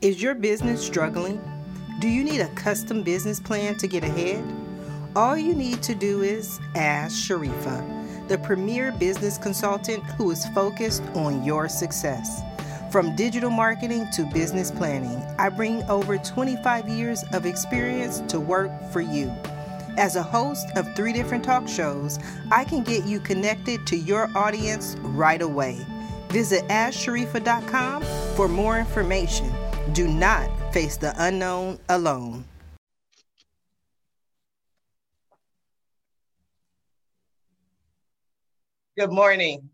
Is your business struggling? Do you need a custom business plan to get ahead? All you need to do is ask Sharifa, the premier business consultant who is focused on your success. From digital marketing to business planning, I bring over 25 years of experience to work for you. As a host of 3 different talk shows, I can get you connected to your audience right away. Visit AskSharifa.com for more information. Do not face the unknown alone. Good morning,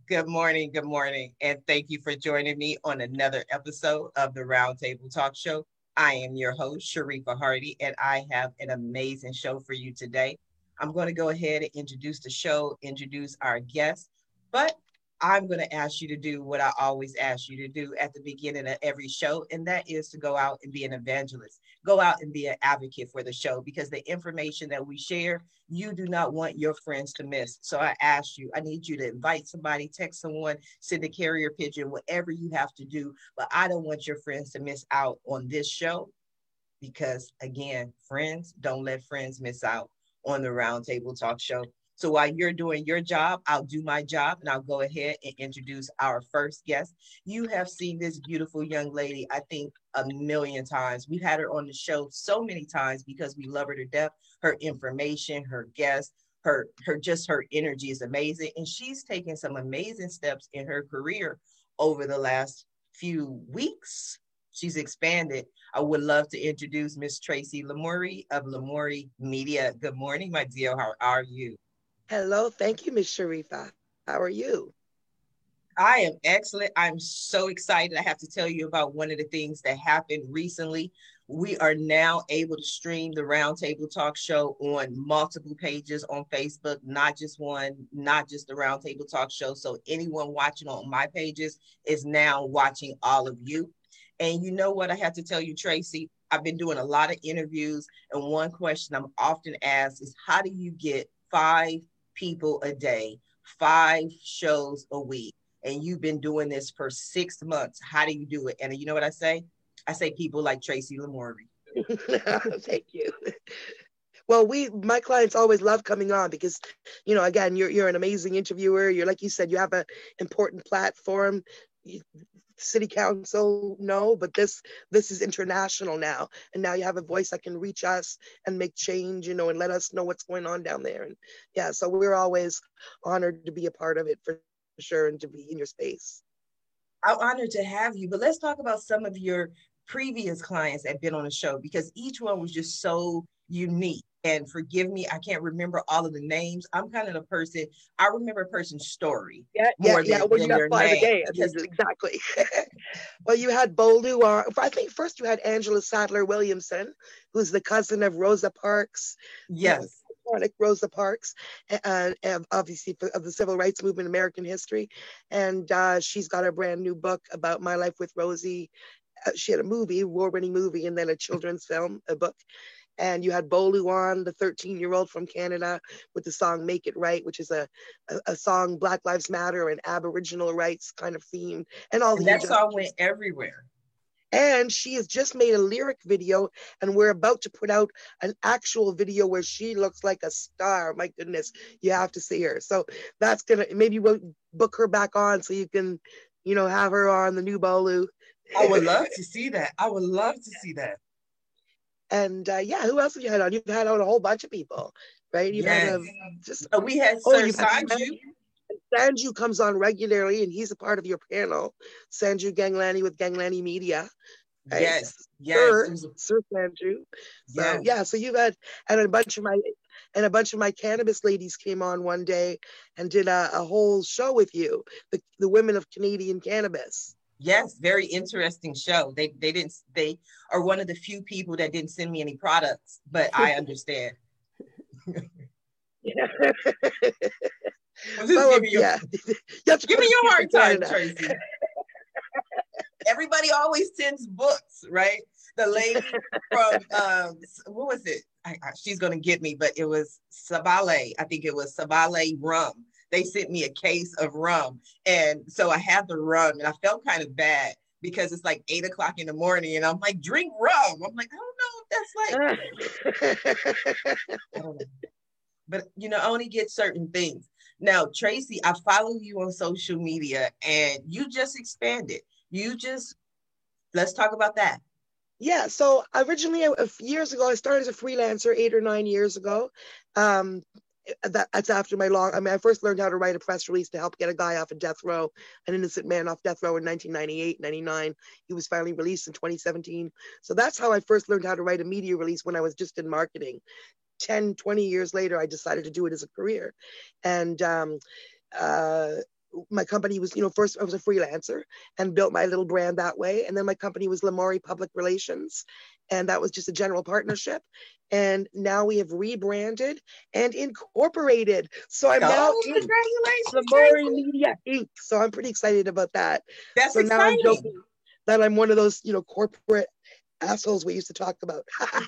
and thank you for joining me on another episode of the Roundtable Talk Show. I am your host, Sharifa Hardy, and I have an amazing show for you today. I'm going to go ahead and introduce the show, introduce our guest, but I'm going to ask you to do what I always ask you to do at the beginning of every show, and that is to go out and be an evangelist. Go out and be an advocate for the show, because the information that we share, you do not want your friends to miss. So I ask you, I need you to invite somebody, text someone, send a carrier pigeon, whatever you have to do. But I don't want your friends to miss out on this show, because again, friends, don't let friends miss out on the Roundtable Talk Show. So while you're doing your job, I'll do my job, and I'll go ahead and introduce our first guest. You have seen this beautiful young lady, I think, a million times. We've had her on the show so many times because we love her to death. Her information, her guests, her energy is amazing. And she's taken some amazing steps in her career over the last few weeks. She's expanded. I would love to introduce Miss Tracy Lamourie of Lamourie Media. Good morning, my dear. How are you? Hello, thank you, Miss Sharifa. How are you? I am excellent. I'm so excited. I have to tell you about one of the things that happened recently. We are now able to stream the Roundtable Talk Show on multiple pages on Facebook, not just one, not just the Roundtable Talk Show. So anyone watching on my pages is now watching all of you. And you know what I have to tell you, Tracy? I've been doing a lot of interviews, and one question I'm often asked is, how do you get 5 people a day, 5 shows a week? And you've been doing this for 6 months. How do you do it? And you know what I say? I say people like Tracy Lamourie. Thank you. Well, my clients always love coming on because, again, you're an amazing interviewer. You're, like you said, you have an important platform. City council, no, but this is international now, and now you have a voice that can reach us and make change, and let us know what's going on down there. And yeah, so we're always honored to be a part of it for sure, and to be in your space. I'm honored to have you, but let's talk about some of your previous clients that have been on the show, because each one was just so unique. And forgive me, I can't remember all of the names. I'm kind of the person, I remember a person's story more than their name. Exactly. Well, you had Bolu, I think first you had Angela Sadler Williamson, who's the cousin of Rosa Parks. Yes. Rosa Parks, obviously of the civil rights movement, American history. And she's got a brand new book about my life with Rosie. She had a movie, award-winning movie, and then a children's film, a book. And you had Bolu on, the 13-year-old from Canada, with the song Make It Right, which is a song Black Lives Matter and Aboriginal rights kind of theme. And that song went everywhere. And she has just made a lyric video, and we're about to put out an actual video where she looks like a star. My goodness, you have to see her. So that's maybe we'll book her back on so you can, have her on the new Bolu. I would love to see that. And who else have you had on? You've had on a whole bunch of people, right? We had Sir Sanju. Sanju comes on regularly, and he's a part of your panel. Sanju Ganglani with Ganglani Media. Right? Yes. Sir Sanju. So so you've had, and a bunch of my cannabis ladies came on one day and did a whole show with you, the women of Canadian cannabis. Yes, very interesting show. They are one of the few people that didn't send me any products, but I understand. Yeah. Give me your hard time, Tracy. Everybody always sends books, right? The lady from what was it? She's gonna get me, but it was Sabale. I think it was Sabale rum. They sent me a case of rum, and so I had the rum, and I felt kind of bad because it's like 8 o'clock in the morning and I'm like, drink rum. I'm like, I don't know if that's like, I don't know. But I only get certain things. Now, Tracy, I follow you on social media and you just expanded. Let's talk about that. Yeah, so originally, years ago, I started as a freelancer 8 or 9 years ago. That's after I first learned how to write a press release to help get a guy off of death row, an innocent man off death row in 1998, 99. He was finally released in 2017. So that's how I first learned how to write a media release when I was just in marketing. 10, 20 years later, I decided to do it as a career. And my company was, first I was a freelancer and built my little brand that way. And then my company was Lamori Public Relations. And that was just a general partnership. And now we have rebranded and incorporated. So I'm now in Lamori Media Inc. So I'm pretty excited about that. That's so exciting. Now I'm joking that I'm one of those, corporate assholes we used to talk about.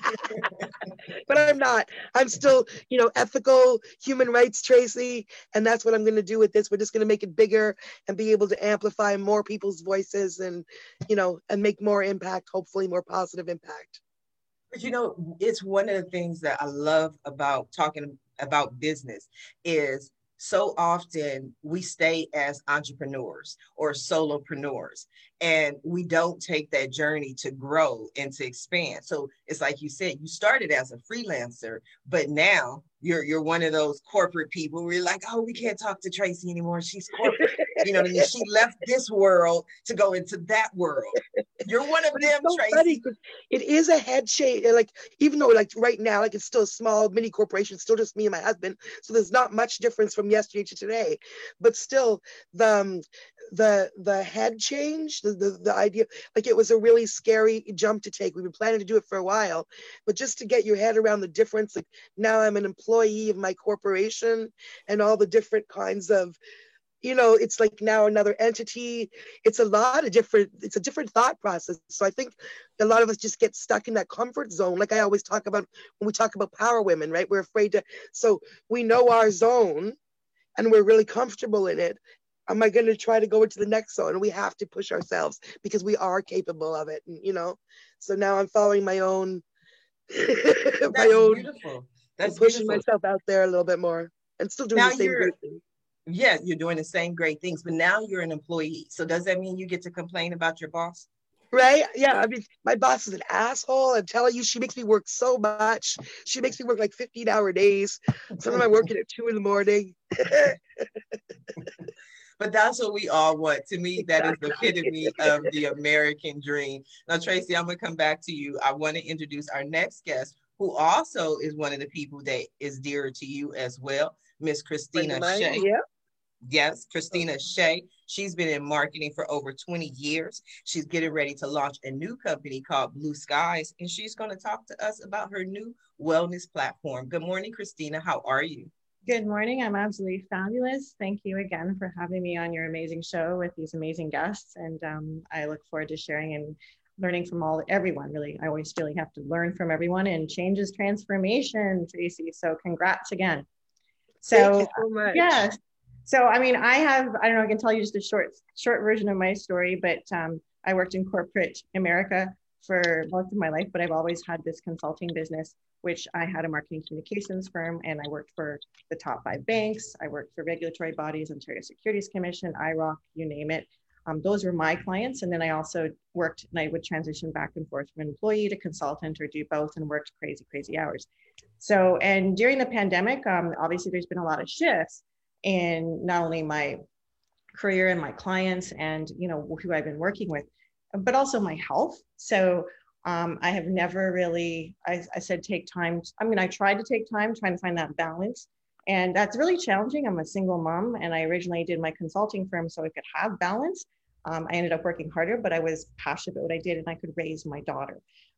But I'm not. I'm still, ethical, human rights, Tracy. And that's what I'm going to do with this. We're just going to make it bigger and be able to amplify more people's voices and, and make more impact, hopefully more positive impact. But it's one of the things that I love about talking about business is so often we stay as entrepreneurs or solopreneurs and we don't take that journey to grow and to expand. So it's like you said, you started as a freelancer, but now you're one of those corporate people where you're like, oh, we can't talk to Tracy anymore. She's corporate. You know what I mean? She left this world to go into that world. You're one of them, so Tracy. It is a head change. Like, even though right now, it's still a small mini corporation, still just me and my husband. So there's not much difference from yesterday to today, but still the head change, the idea, it was a really scary jump to take. We've been planning to do it for a while, but just to get your head around the difference, now I'm an employee of my corporation and all the different kinds of, it's like now another entity. It's a different thought process. So I think a lot of us just get stuck in that comfort zone. Like I always talk about when we talk about power women, right? We're afraid to, so we know our zone and we're really comfortable in it. Am I going to try to go into the next zone? And we have to push ourselves because we are capable of it. And, so now I'm following my own, beautiful. That's pushing myself out there a little bit more and still doing the same great thing. Yeah, you're doing the same great things, but now you're an employee. So does that mean you get to complain about your boss? Right? Yeah. I mean, my boss is an asshole. I'm telling you, she makes me work so much. She makes me work 15-hour days. Sometimes I'm working at 2 a.m. But that's what we all want. To me, that is the epitome of the American dream. Now, Tracy, I'm going to come back to you. I want to introduce our next guest, who also is one of the people that is dear to you as well, Miss Christina Shea. Yeah. Yes, Christina Shea. She's been in marketing for over 20 years. She's getting ready to launch a new company called Blue Skies, and she's going to talk to us about her new wellness platform. Good morning, Christina. How are you? Good morning. I'm absolutely fabulous. Thank you again for having me on your amazing show with these amazing guests. And I look forward to sharing and learning from everyone, really. I always feel you have to learn from everyone, and change is transformation, Tracy. So congrats again. Thank you so much. Yes. So, I mean, I don't know, I can tell you just a short version of my story, but I worked in corporate America for most of my life, but I've always had this consulting business, which I had a marketing communications firm, and I worked for the top 5 banks. I worked for regulatory bodies, Ontario Securities Commission, IROC, you name it. Those were my clients. And then I also worked, and I would transition back and forth from employee to consultant or do both, and worked crazy hours. So, and during the pandemic, obviously there's been a lot of shifts in not only my career and my clients and, who I've been working with, but also my health. So I have never really, I said, take time. I tried to take time, trying to find that balance. And that's really challenging. I'm a single mom, and I originally did my consulting firm so I could have balance. I ended up working harder, but I was passionate about what I did, and I could raise my daughter.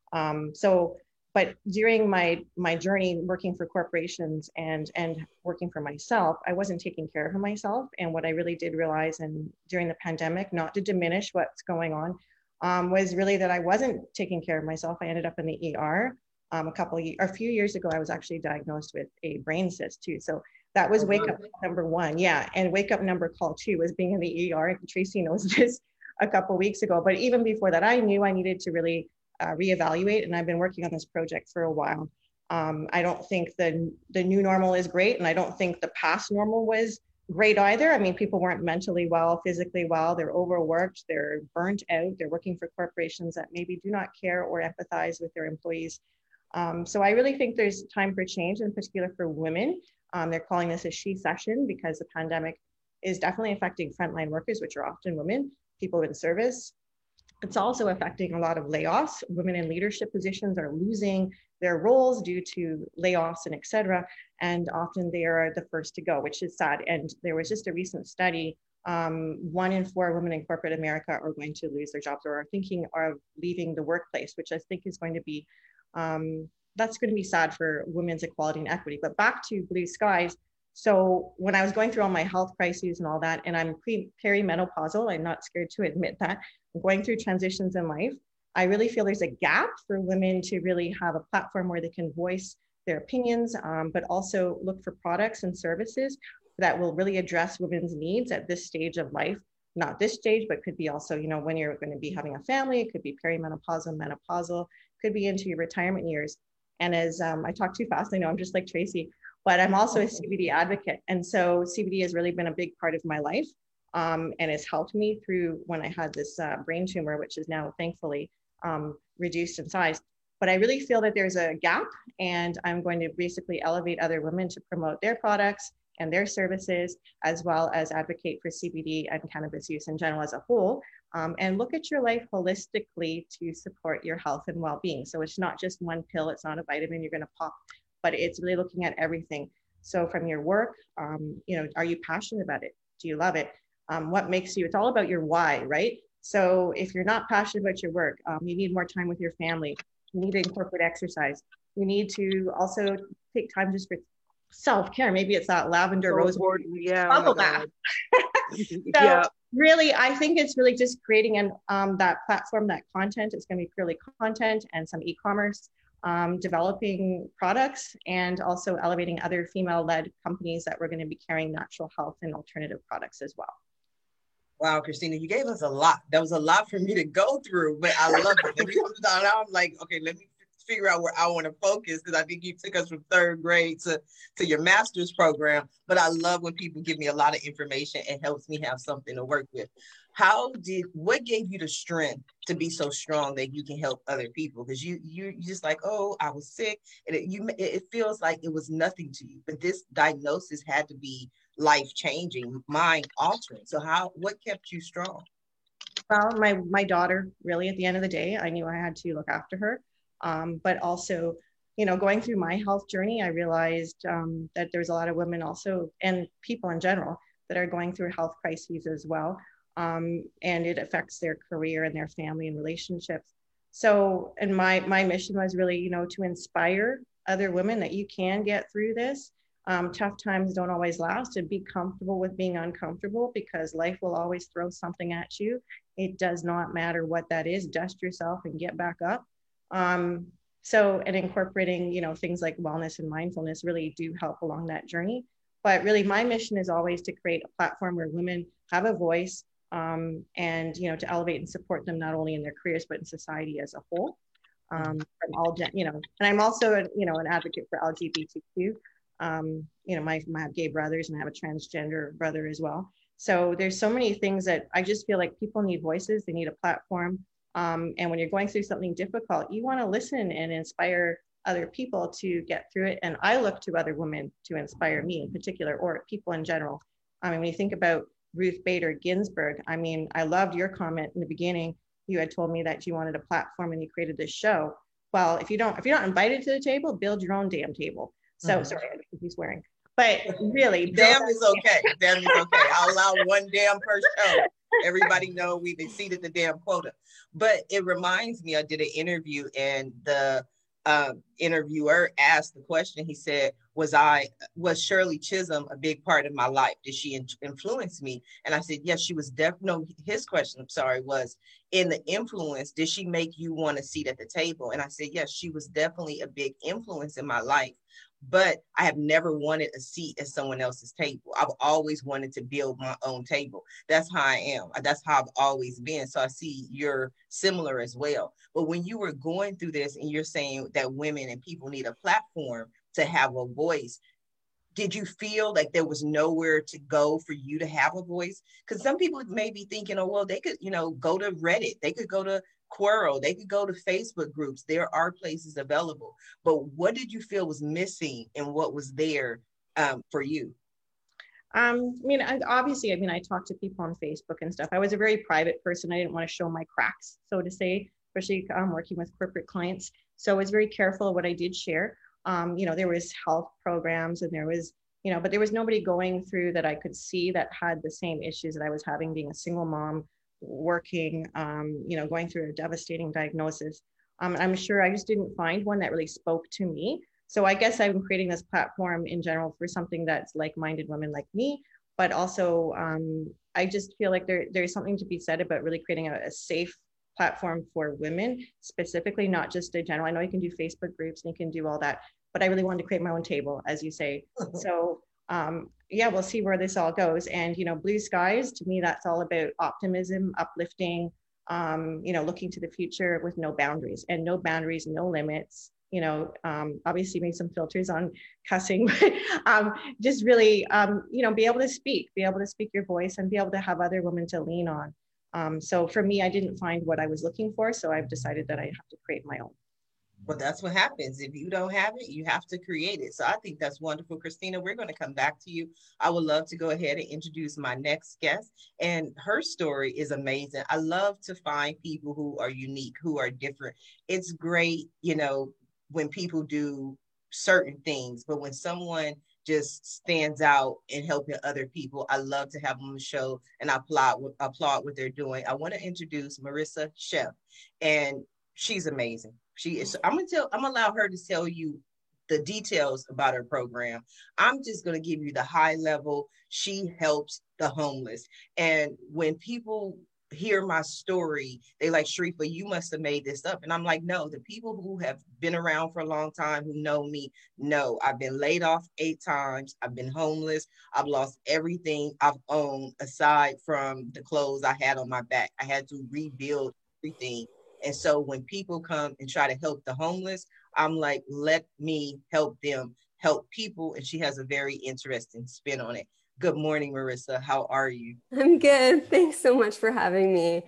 But during my journey working for corporations and working for myself, I wasn't taking care of myself. And what I really did realize, and during the pandemic, not to diminish what's going on, was really that I wasn't taking care of myself. I ended up in the ER. A few years ago, I was actually diagnosed with a brain cyst too. So that was wake up number 1. Yeah. And wake up number call 2 was being in the ER. Tracy knows this. a couple of weeks ago. But even before that, I knew I needed to really reevaluate, and I've been working on this project for a while. I don't think the new normal is great, and I don't think the past normal was great either. I mean, people weren't mentally well, physically well, they're overworked, they're burnt out, they're working for corporations that maybe do not care or empathize with their employees. So I really think there's time for change, in particular for women. They're calling this a she session because the pandemic is definitely affecting frontline workers, which are often women, people in service. It's also affecting a lot of layoffs. Women in leadership positions are losing their roles due to layoffs and et cetera. And often they are the first to go, which is sad. And there was just a recent study, 1 in 4 women in corporate America are going to lose their jobs or are thinking of leaving the workplace, which I think is going to be, that's going to be sad for women's equality and equity. But back to Blue Skies. So when I was going through all my health crises and all that, and I'm perimenopausal, I'm not scared to admit that, I'm going through transitions in life, I really feel there's a gap for women to really have a platform where they can voice their opinions, but also look for products and services that will really address women's needs at this stage of life. Not this stage, but could be also, you know, when you're going to be having a family, it could be perimenopausal, menopausal, could be into your retirement years. And as I talk too fast, I know I'm just like Tracy, but I'm also a CBD advocate. And so CBD has really been a big part of my life, and it's helped me through when I had this brain tumor, which is now thankfully reduced in size. But I really feel that there's a gap, and I'm going to basically elevate other women to promote their products and their services, as well as advocate for CBD and cannabis use in general as a whole, and look at your life holistically to support your health and well-being. So it's not just one pill, it's not a vitamin you're going to pop, but it's really looking at everything. So from your work, you know, are you passionate about it? Do you love it? What makes you, it's all about your why, right? So if you're not passionate about your work, you need more time with your family, you need to incorporate exercise. You need to also take time just for self-care. Maybe it's that lavender rose bubble bath. So really, I think it's really just creating that platform, that content. It's going to be purely content and some e-commerce, developing products, and also elevating other female-led companies that we're going to be carrying natural health and alternative products as well. Wow, Christina, you gave us a lot. That was a lot for me to go through, but I love it. Now I'm like, okay, let me figure out where I want to focus, because I think you took us from 3rd grade to your master's program. But I love when people give me a lot of information and helps me have something to work with. What gave you the strength to be so strong that you can help other people? Because you just like, oh, I was sick, and it feels like it was nothing to you, but this diagnosis had to be life-changing, mind-altering. So what kept you strong? Well, my daughter, really, at the end of the day, I knew I had to look after her. But also, you know, going through my health journey, I realized that there's a lot of women also, and people in general, that are going through health crises as well. And it affects their career and their family and relationships. So, and my mission was really, you know, to inspire other women that you can get through this. Tough times don't always last, and be comfortable with being uncomfortable, because life will always throw something at you. It does not matter what that is. Dust yourself and get back up. So, and incorporating, you know, things like wellness and mindfulness really do help along that journey. But really, my mission is always to create a platform where women have a voice, and, you know, to elevate and support them not only in their careers, but in society as a whole. From all, you know, and I'm also, you know, an advocate for LGBTQ. You know, I have gay brothers, and I have a transgender brother as well. So there's so many things that I just feel like people need voices, they need a platform. And when you're going through something difficult, you want to listen and inspire other people to get through it. And I look to other women to inspire me in particular, or people in general. I mean, when you think about Ruth Bader Ginsburg, I mean, I loved your comment in the beginning. You had told me that you wanted a platform and you created this show. Well, if you're not invited to the table, build your own damn table. So sorry, I think he's swearing. But really, damn is okay. Damn is okay. I'll allow one damn per show. Everybody know we've exceeded the damn quota. But it reminds me, I did an interview, and the interviewer asked the question. He said, was Shirley Chisholm a big part of my life? Did she influence me? And I said, yes, she was his question, was, in the influence, did she make you want a seat at the table? And I said, yes, she was definitely a big influence in my life. but I have never wanted a seat at someone else's table. I've always wanted to build my own table. That's how I am. That's how I've always been. So I see you're similar as well. But when you were going through this and you're saying that women and people need a platform to have a voice, did you feel like there was nowhere to go for you to have a voice? Because some people may be thinking, oh, well, they could, go to Reddit, they could go to Quora, they could go to Facebook groups. There are places available. But what did you feel was missing and what was there for you? Obviously, I talked to people on Facebook and stuff. I was a very private person. I didn't want to show my cracks, so to say, especially working with corporate clients. So I was very careful of what I did share. There was health programs and there was, but there was nobody going through that I could see that had the same issues that I was having, being a single mom, working, going through a devastating diagnosis. I'm sure I just didn't find one that really spoke to me. So I guess I'm creating this platform in general for something that's like-minded women like me, but also I just feel like there's something to be said about really creating a safe platform for women specifically, not just a general. I know you can do Facebook groups and you can do all that, but I really wanted to create my own table, as you say. So we'll see where this all goes. And, blue skies, to me, that's all about optimism, uplifting, looking to the future with no boundaries, no limits. Obviously make some filters on cussing, but just really, be able to speak your voice and be able to have other women to lean on. So for me, I didn't find what I was looking for. So I've decided that I have to create my own. Well, that's what happens. If you don't have it, you have to create it. So I think that's wonderful. Christina, we're going to come back to you. I would love to go ahead and introduce my next guest. And her story is amazing. I love to find people who are unique, who are different. It's great, when people do certain things, but when someone just stands out and helping other people, I love to have them on the show and I applaud what they're doing. I want to introduce Marissa Sheff, and she's amazing. She is. I'm gonna allow her to tell you the details about her program. I'm just gonna give you the high level. She helps the homeless, and when people hear my story, they like, Sharifa, you must have made this up. And I'm like, no, the people who have been around for a long time, who know me, know I've been laid off 8 times. I've been homeless. I've lost everything I've owned aside from the clothes I had on my back. I had to rebuild everything. And so when people come and try to help the homeless, I'm like, let me help them help people. And she has a very interesting spin on it. Good morning, Marissa. How are you? I'm good. Thanks so much for having me.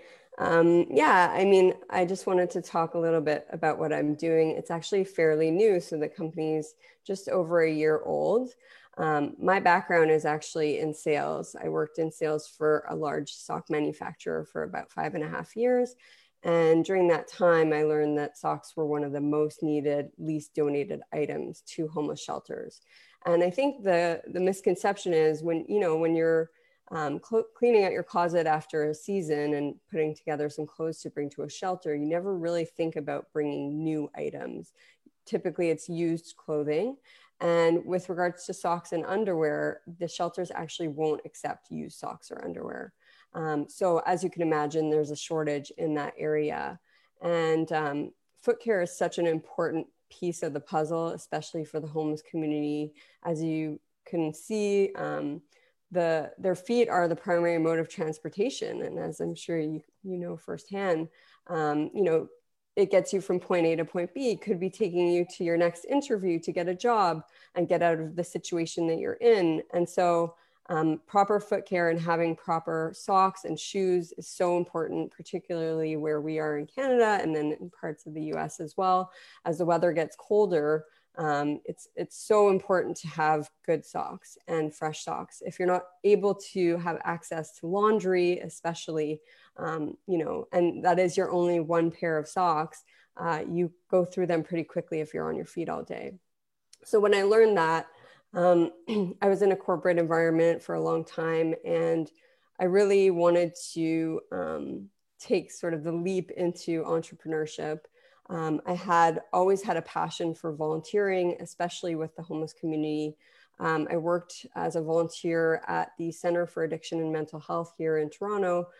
I just wanted to talk a little bit about what I'm doing. It's actually fairly new. So the company's just over a year old. My background is actually in sales. I worked in sales for a large sock manufacturer for about 5.5 years. And during that time, I learned that socks were one of the most needed, least donated items to homeless shelters. And I think the misconception is when you're cleaning out your closet after a season and putting together some clothes to bring to a shelter, you never really think about bringing new items. Typically, it's used clothing. And with regards to socks and underwear, the shelters actually won't accept used socks or underwear. So as you can imagine, there's a shortage in that area. And foot care is such an important piece of the puzzle, especially for the homeless community. As you can see, their feet are the primary mode of transportation. And as I'm sure you know firsthand, it gets you from point A to point B. It could be taking you to your next interview to get a job and get out of the situation that you're in. And so proper foot care and having proper socks and shoes is so important, particularly where we are in Canada and then in parts of the US as well. As the weather gets colder, it's so important to have good socks and fresh socks. If you're not able to have access to laundry, especially, and that is your only one pair of socks, you go through them pretty quickly if you're on your feet all day. So when I learned that, I was in a corporate environment for a long time, and I really wanted to take sort of the leap into entrepreneurship. I had always had a passion for volunteering, especially with the homeless community. I worked as a volunteer at the Center for Addiction and Mental Health here in Toronto.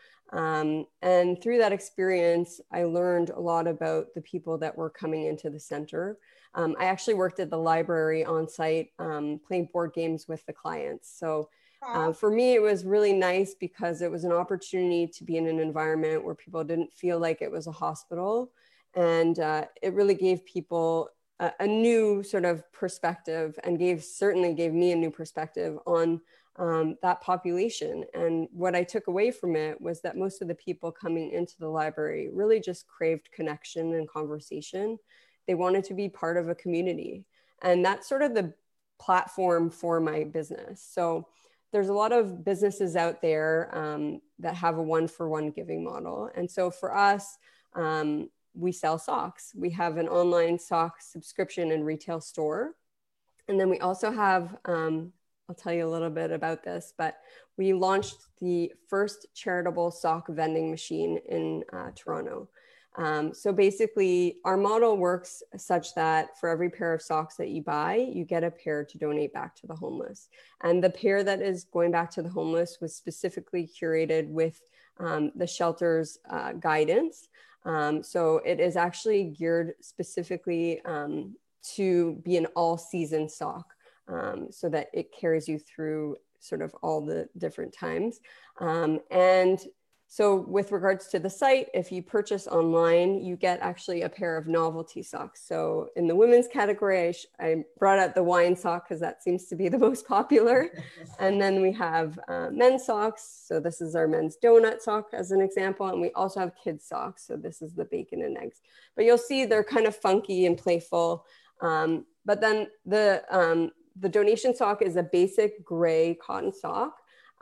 And through that experience, I learned a lot about the people that were coming into the center. I actually worked at the library on site, playing board games with the clients. So for me, it was really nice because it was an opportunity to be in an environment where people didn't feel like it was a hospital. And it really gave people a new sort of perspective, and certainly gave me a new perspective on that population. And what I took away from it was that most of the people coming into the library really just craved connection and conversation. They wanted to be part of a community. And that's sort of the platform for my business. So there's a lot of businesses out there that have a one-for-one giving model. And so for us, we sell socks. We have an online sock subscription and retail store. And then we also have, I'll tell you a little bit about this, but we launched the first charitable sock vending machine in Toronto. So basically, our model works such that for every pair of socks that you buy, you get a pair to donate back to the homeless. And the pair that is going back to the homeless was specifically curated with the shelter's guidance. So it is actually geared specifically to be an all-season sock, so that it carries you through sort of all the different times. And so with regards to the site, if you purchase online, you get actually a pair of novelty socks. So in the women's category, I brought out the wine sock because that seems to be the most popular. And then we have men's socks. So this is our men's donut sock as an example. And we also have kids socks. So this is the bacon and eggs. But you'll see they're kind of funky and playful. But then the donation sock is a basic gray cotton sock.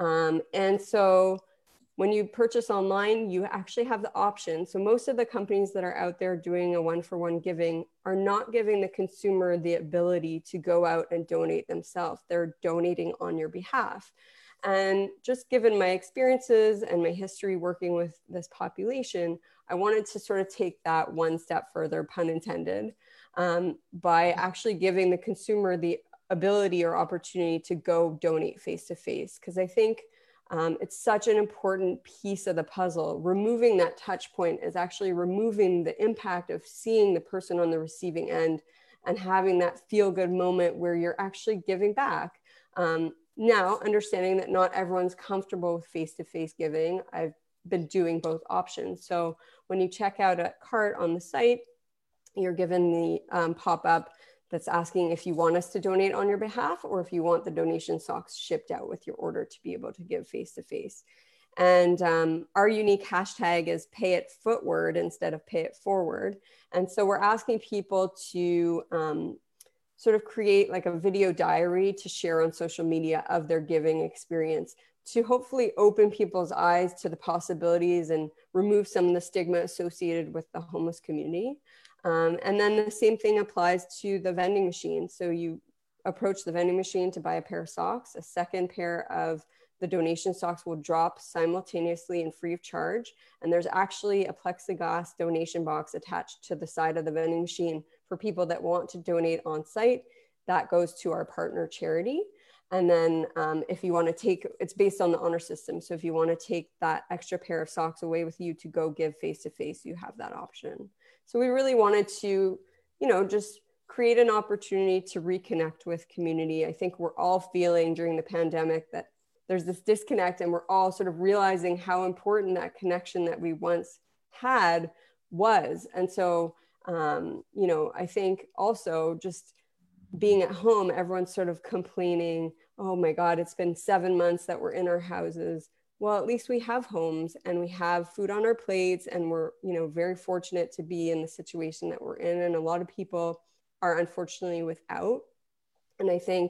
And so when you purchase online, you actually have the option. So most of the companies that are out there doing a one-for-one giving are not giving the consumer the ability to go out and donate themselves. They're donating on your behalf. And just given my experiences and my history working with this population, I wanted to sort of take that one step further, pun intended, by actually giving the consumer the ability or opportunity to go donate face-to-face. Because I think it's such an important piece of the puzzle. Removing that touch point is actually removing the impact of seeing the person on the receiving end and having that feel-good moment where you're actually giving back. Now, understanding that not everyone's comfortable with face-to-face giving, I've been doing both options. So when you check out a cart on the site, you're given the pop-up that's asking if you want us to donate on your behalf or if you want the donation socks shipped out with your order to be able to give face-to-face. And our unique hashtag is pay it footward instead of pay it forward. And so we're asking people to sort of create like a video diary to share on social media of their giving experience, to hopefully open people's eyes to the possibilities and remove some of the stigma associated with the homeless community. And then the same thing applies to the vending machine. So you approach the vending machine to buy a pair of socks. A second pair of the donation socks will drop simultaneously and free of charge. And there's actually a plexiglass donation box attached to the side of the vending machine for people that want to donate on site. That goes to our partner charity. And then if you want to take, it's based on the honor system. So if you want to take that extra pair of socks away with you to go give face-to-face, you have that option. So we really wanted to, just create an opportunity to reconnect with community. I think we're all feeling during the pandemic that there's this disconnect, and we're all sort of realizing how important that connection that we once had was. And so, I think also just being at home, everyone's sort of complaining, oh my God, it's been 7 months that we're in our houses. Well, at least we have homes and we have food on our plates, and we're, very fortunate to be in the situation that we're in. And a lot of people are unfortunately without. And I think,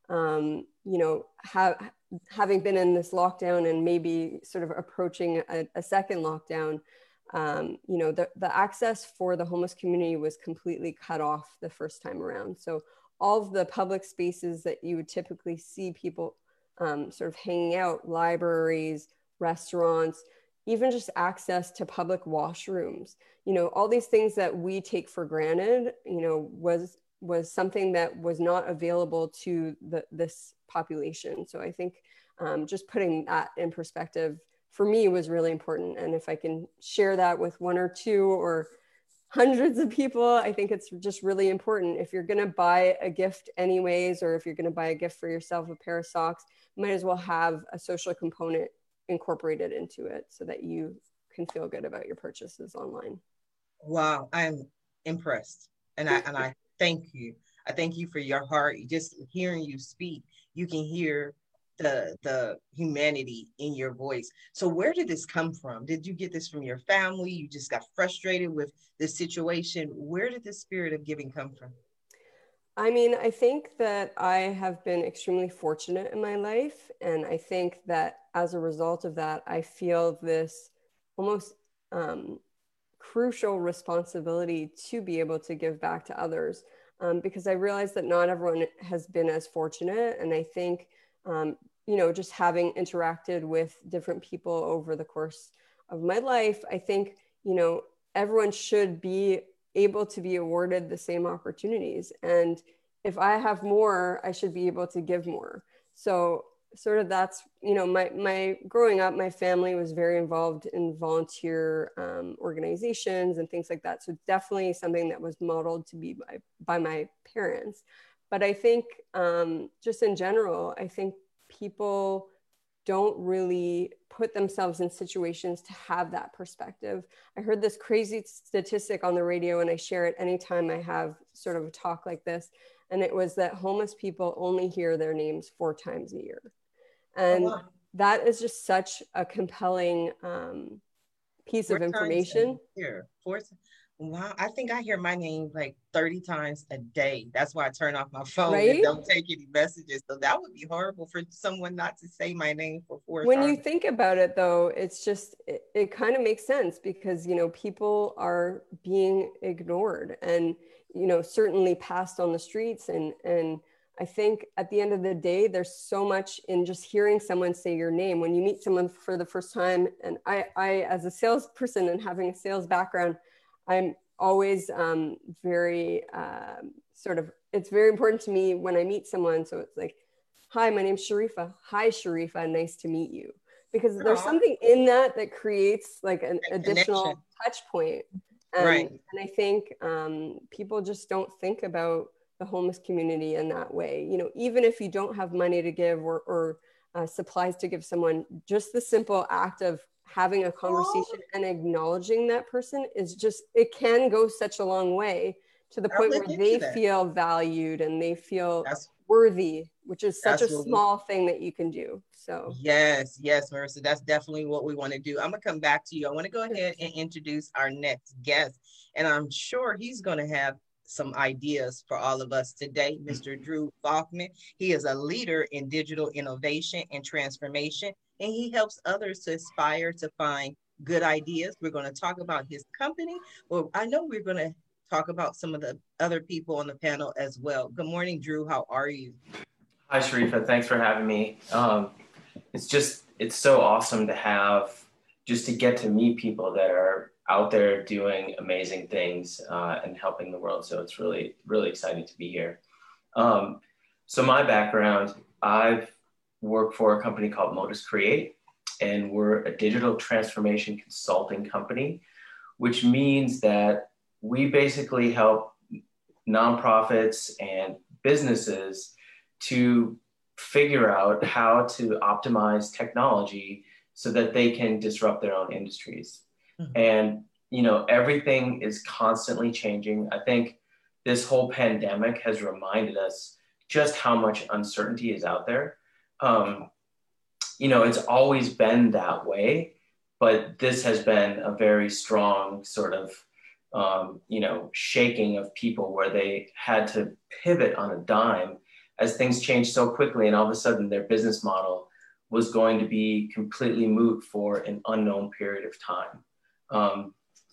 having been in this lockdown and maybe sort of approaching a second lockdown, the access for the homeless community was completely cut off the first time around. So all of the public spaces that you would typically see people sort of hanging out, libraries, restaurants, even just access to public washrooms, all these things that we take for granted, was was something that was not available to this population. So I think just putting that in perspective for me was really important. And if I can share that with one or two or hundreds of people, I think it's just really important. If you're going to buy a gift anyways, or if you're going to buy a gift for yourself, a pair of socks, you might as well have a social component incorporated into it so that you can feel good about your purchases online. Wow, I'm impressed. And I thank you. I thank you for your heart. Just hearing you speak, you can hear the humanity in your voice. So where did this come from? Did you get this from your family? You just got frustrated with this situation? Where did the spirit of giving come from? I mean, I think that I have been extremely fortunate in my life. And I think that as a result of that, I feel this almost crucial responsibility to be able to give back to others, because I realize that not everyone has been as fortunate. And I think, just having interacted with different people over the course of my life, I think, everyone should be able to be awarded the same opportunities. And if I have more, I should be able to give more. So sort of that's, my growing up, my family was very involved in volunteer organizations and things like that. So definitely something that was modeled to be by my parents. But I think just in general, I think people don't really put themselves in situations to have that perspective. I heard this crazy statistic on the radio, and I share it anytime I have sort of a talk like this. And it was that homeless people only hear their names 4 times a year. And that is just such a compelling piece of information. Wow, I think I hear my name like 30 times a day. That's why I turn off my phone right? And don't take any messages. So that would be horrible for someone not to say my name for 4 when times. You think about it, though, it's just, it kind of makes sense because, people are being ignored and, certainly passed on the streets. And I think at the end of the day, there's so much in just hearing someone say your name. When you meet someone for the first time, and I as a salesperson and having a sales background, I'm always very it's very important to me when I meet someone. So it's like, hi, my name's Sharifa. Hi, Sharifa. Nice to meet you. Because there's something in that creates like an additional touch point. Right. And I think people just don't think about the homeless community in that way. Even if you don't have money to give or supplies to give someone, just the simple act of having a conversation and acknowledging that person is just, it can go such a long way to the point where they feel valued and they feel worthy, which is such a small thing that you can do. So yes, Marissa, that's definitely what we want to do. I'm gonna come back to you. I want to go ahead and introduce our next guest, and I'm sure he's going to have some ideas for all of us today. Mr. Drew Faulkman. He is a leader in digital innovation and transformation, and he helps others to aspire to find good ideas. We're going to talk about his company. Well, I know we're going to talk about some of the other people on the panel as well. Good morning, Drew. How are you? Hi, Sharifa. Thanks for having me. It's so awesome to get to meet people that are out there doing amazing things and helping the world. So it's really, really exciting to be here. So my background, I've worked for a company called Modus Create, and we're a digital transformation consulting company, which means that we basically help nonprofits and businesses to figure out how to optimize technology so that they can disrupt their own industries. Mm-hmm. And, everything is constantly changing. I think this whole pandemic has reminded us just how much uncertainty is out there. It's always been that way, but this has been a very strong sort of, shaking of people where they had to pivot on a dime as things changed so quickly, and all of a sudden their business model was going to be completely moot for an unknown period of time.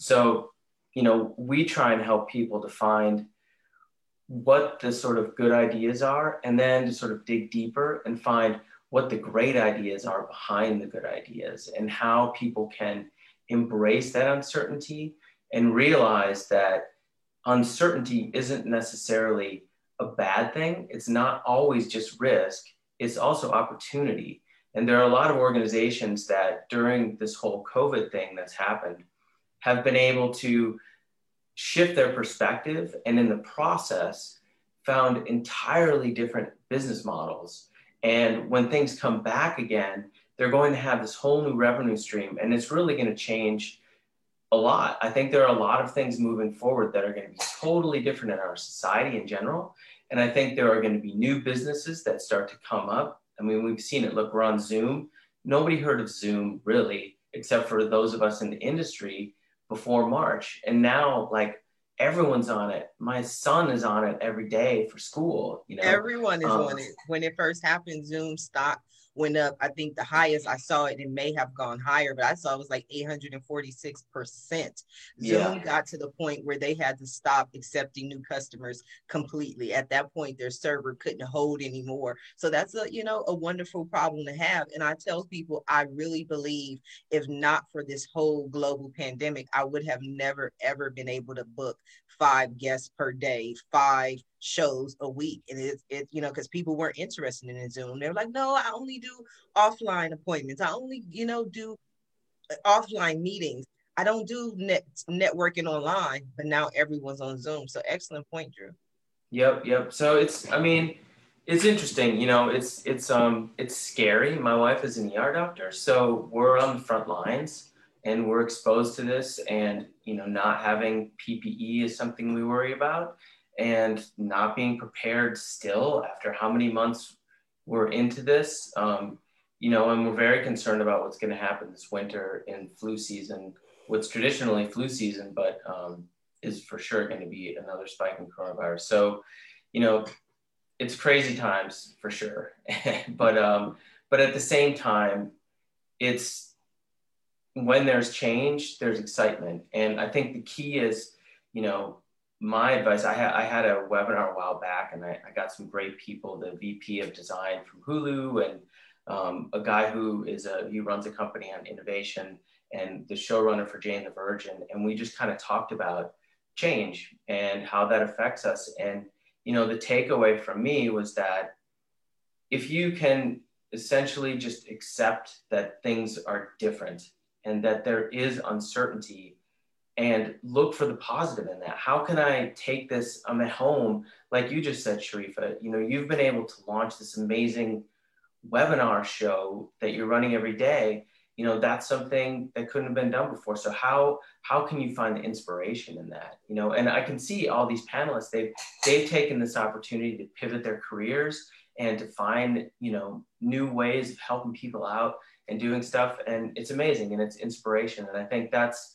We try and help people to find what the sort of good ideas are, and then to sort of dig deeper and find what the great ideas are behind the good ideas, and how people can embrace that uncertainty and realize that uncertainty isn't necessarily a bad thing. It's not always just risk, it's also opportunity. And there are a lot of organizations that during this whole COVID thing that's happened have been able to shift their perspective, and in the process found entirely different business models. And when things come back again, they're going to have this whole new revenue stream, and it's really going to change a lot. I think there are a lot of things moving forward that are going to be totally different in our society in general. And I think there are going to be new businesses that start to come up. I mean, we've seen it. Look, we're on Zoom. Nobody heard of Zoom really, except for those of us in the industry before March. And now, like, everyone's on it. My son is on it every day for school. You know, everyone is on it. When it first happened, Zoom stock went up. I think the highest I saw it may have gone higher, but I saw it was like 846%. Zoom got to the point where they had to stop accepting new customers completely. At that point, their server couldn't hold anymore. So that's a, you know, a wonderful problem to have. And I tell people, I really believe if not for this whole global pandemic, I would have never, ever been able to book 5 guests per day, 5 shows a week. And it's you know, because people weren't interested in Zoom. They're like, no, I only do offline appointments. I only, you know, do offline meetings. I don't do networking online, but now everyone's on Zoom. So excellent point, Drew. Yep. So it's, I mean, it's interesting, you know, it's scary. My wife is an ER doctor, so we're on the front lines and we're exposed to this, and, you know, not having PPE is something we worry about, and not being prepared still after how many months we're into this, you know, and we're very concerned about what's going to happen this winter in flu season, what's traditionally flu season, but is for sure going to be another spike in coronavirus. So, you know, it's crazy times for sure. but at the same time, it's, when there's change, there's excitement. And I think the key is, you know, my advice, I had a webinar a while back, and I got some great people, the VP of design from Hulu, and a guy who he runs a company on innovation, and the showrunner for Jane the Virgin. And we just kind of talked about change and how that affects us. And, you know, the takeaway from me was that if you can essentially just accept that things are different and that there is uncertainty, and look for the positive in that. How can I take this? I'm at home, like you just said, Sharifa, you know, you've been able to launch this amazing webinar show that you're running every day. You know, that's something that couldn't have been done before. So how can you find the inspiration in that? You know, and I can see all these panelists, they've taken this opportunity to pivot their careers and to find, you know, new ways of helping people out and doing stuff. And it's amazing, and it's inspiration. And I think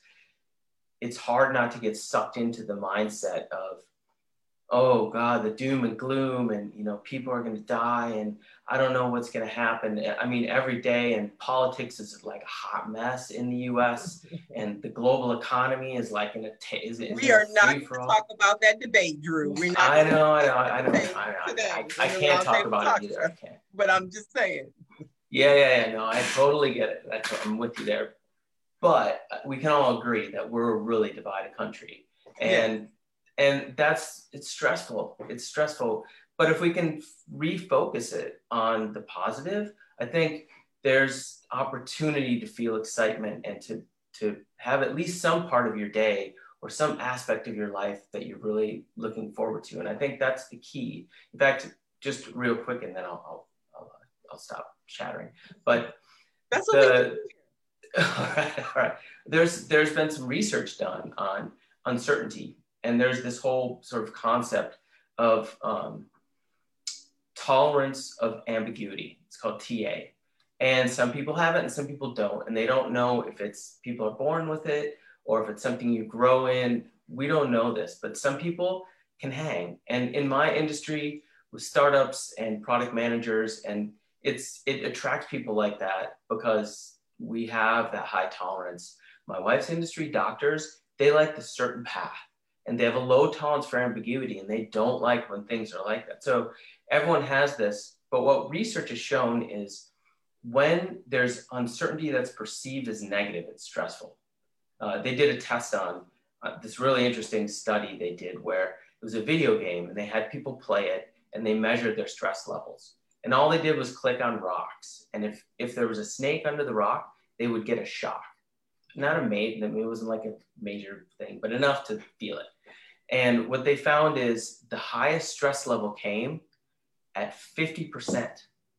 it's hard not to get sucked into the mindset of, oh God, the doom and gloom, and, you know, people are going to die, and I don't know what's going to happen. I mean, every day, and politics is like a hot mess in the U.S. and the global economy is like we are not going to talk about that debate, Drew. We're not. I know. I can't talk about it either. I can't. But I'm just saying. Yeah. No, I totally get it. I'm with you there. But we can all agree that we're a really divided country, and it's stressful. It's stressful. But if we can refocus it on the positive, I think there's opportunity to feel excitement and to have at least some part of your day or some aspect of your life that you're really looking forward to. And I think that's the key. In fact, just real quick, and then I'll stop chattering. But that's okay. All right. There's been some research done on uncertainty, and there's this whole sort of concept of tolerance of ambiguity. It's called TA. And some people have it and some people don't. And they don't know if it's people are born with it or if it's something you grow in. We don't know this, but some people can hang. And in my industry with startups and product managers, and it attracts people like that because we have that high tolerance. My wife's industry, doctors, they like the certain path, and they have a low tolerance for ambiguity, and they don't like when things are like that. So everyone has this, but what research has shown is when there's uncertainty that's perceived as negative, it's stressful. They did a test on this really interesting study they did where it was a video game and they had people play it and they measured their stress levels. And all they did was click on rocks. And if there was a snake under the rock, they would get a shock. Not amazing, I mean, it wasn't like a major thing, but enough to feel it. And what they found is the highest stress level came at 50%.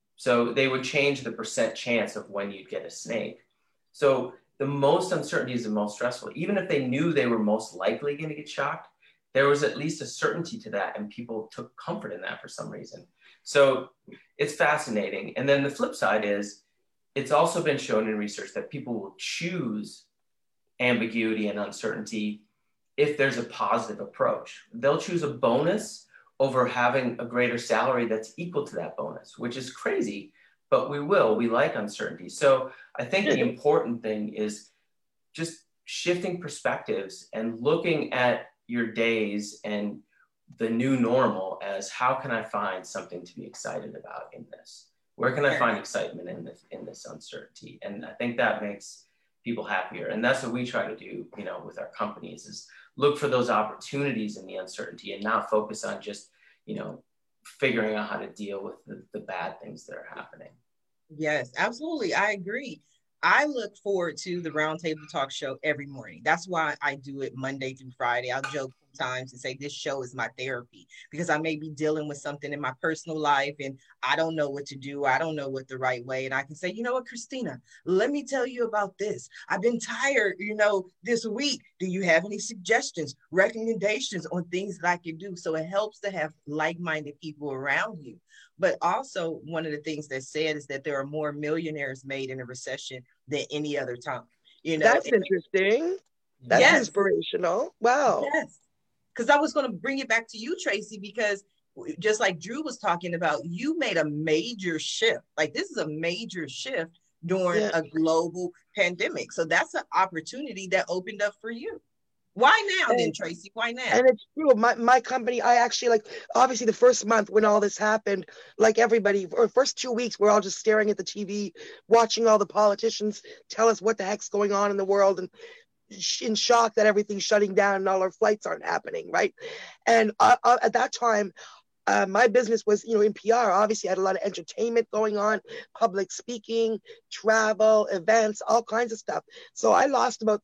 So they would change the percent chance of when you'd get a snake. So the most uncertainty is the most stressful. Even if they knew they were most likely going to get shocked, there was at least a certainty to that, and people took comfort in that for some reason. So it's fascinating. And then the flip side is, it's also been shown in research that people will choose ambiguity and uncertainty if there's a positive approach. They'll choose a bonus over having a greater salary that's equal to that bonus, which is crazy, but we like uncertainty. So I think the important thing is just shifting perspectives and looking at your days and the new normal as, how can I find something to be excited about in this? Where can I find excitement in this uncertainty? And I think that makes people happier. And that's what we try to do, with our companies, is look for those opportunities in the uncertainty and not focus on just, figuring out how to deal with the bad things that are happening. Yes, absolutely. I agree. I look forward to the Roundtable Talk Show every morning. That's why I do it Monday through Friday. I'll joke sometimes and say this show is my therapy, because I may be dealing with something in my personal life and I don't know what to do. I don't know what the right way. And I can say, you know what, Christina, let me tell you about this. I've been tired, this week. Do you have any suggestions, recommendations on things that I can do? So it helps to have like-minded people around you. But also, one of the things that's said is that there are more millionaires made in a recession than any other time. That's interesting. That's inspirational. Wow. Yes. Because I was going to bring it back to you, Tracy, because just like Drew was talking about, you made a major shift. Like, this is a major shift during a global pandemic. So that's an opportunity that opened up for you. Why now then, Tracy? Why now? And it's true. My company, I actually, obviously the first month when all this happened, like everybody, or first 2 weeks, we're all just staring at the TV, watching all the politicians tell us what the heck's going on in the world, and in shock that everything's shutting down and all our flights aren't happening, right? And at that time, my business was, in PR. Obviously, I had a lot of entertainment going on, public speaking, travel, events, all kinds of stuff. So I lost about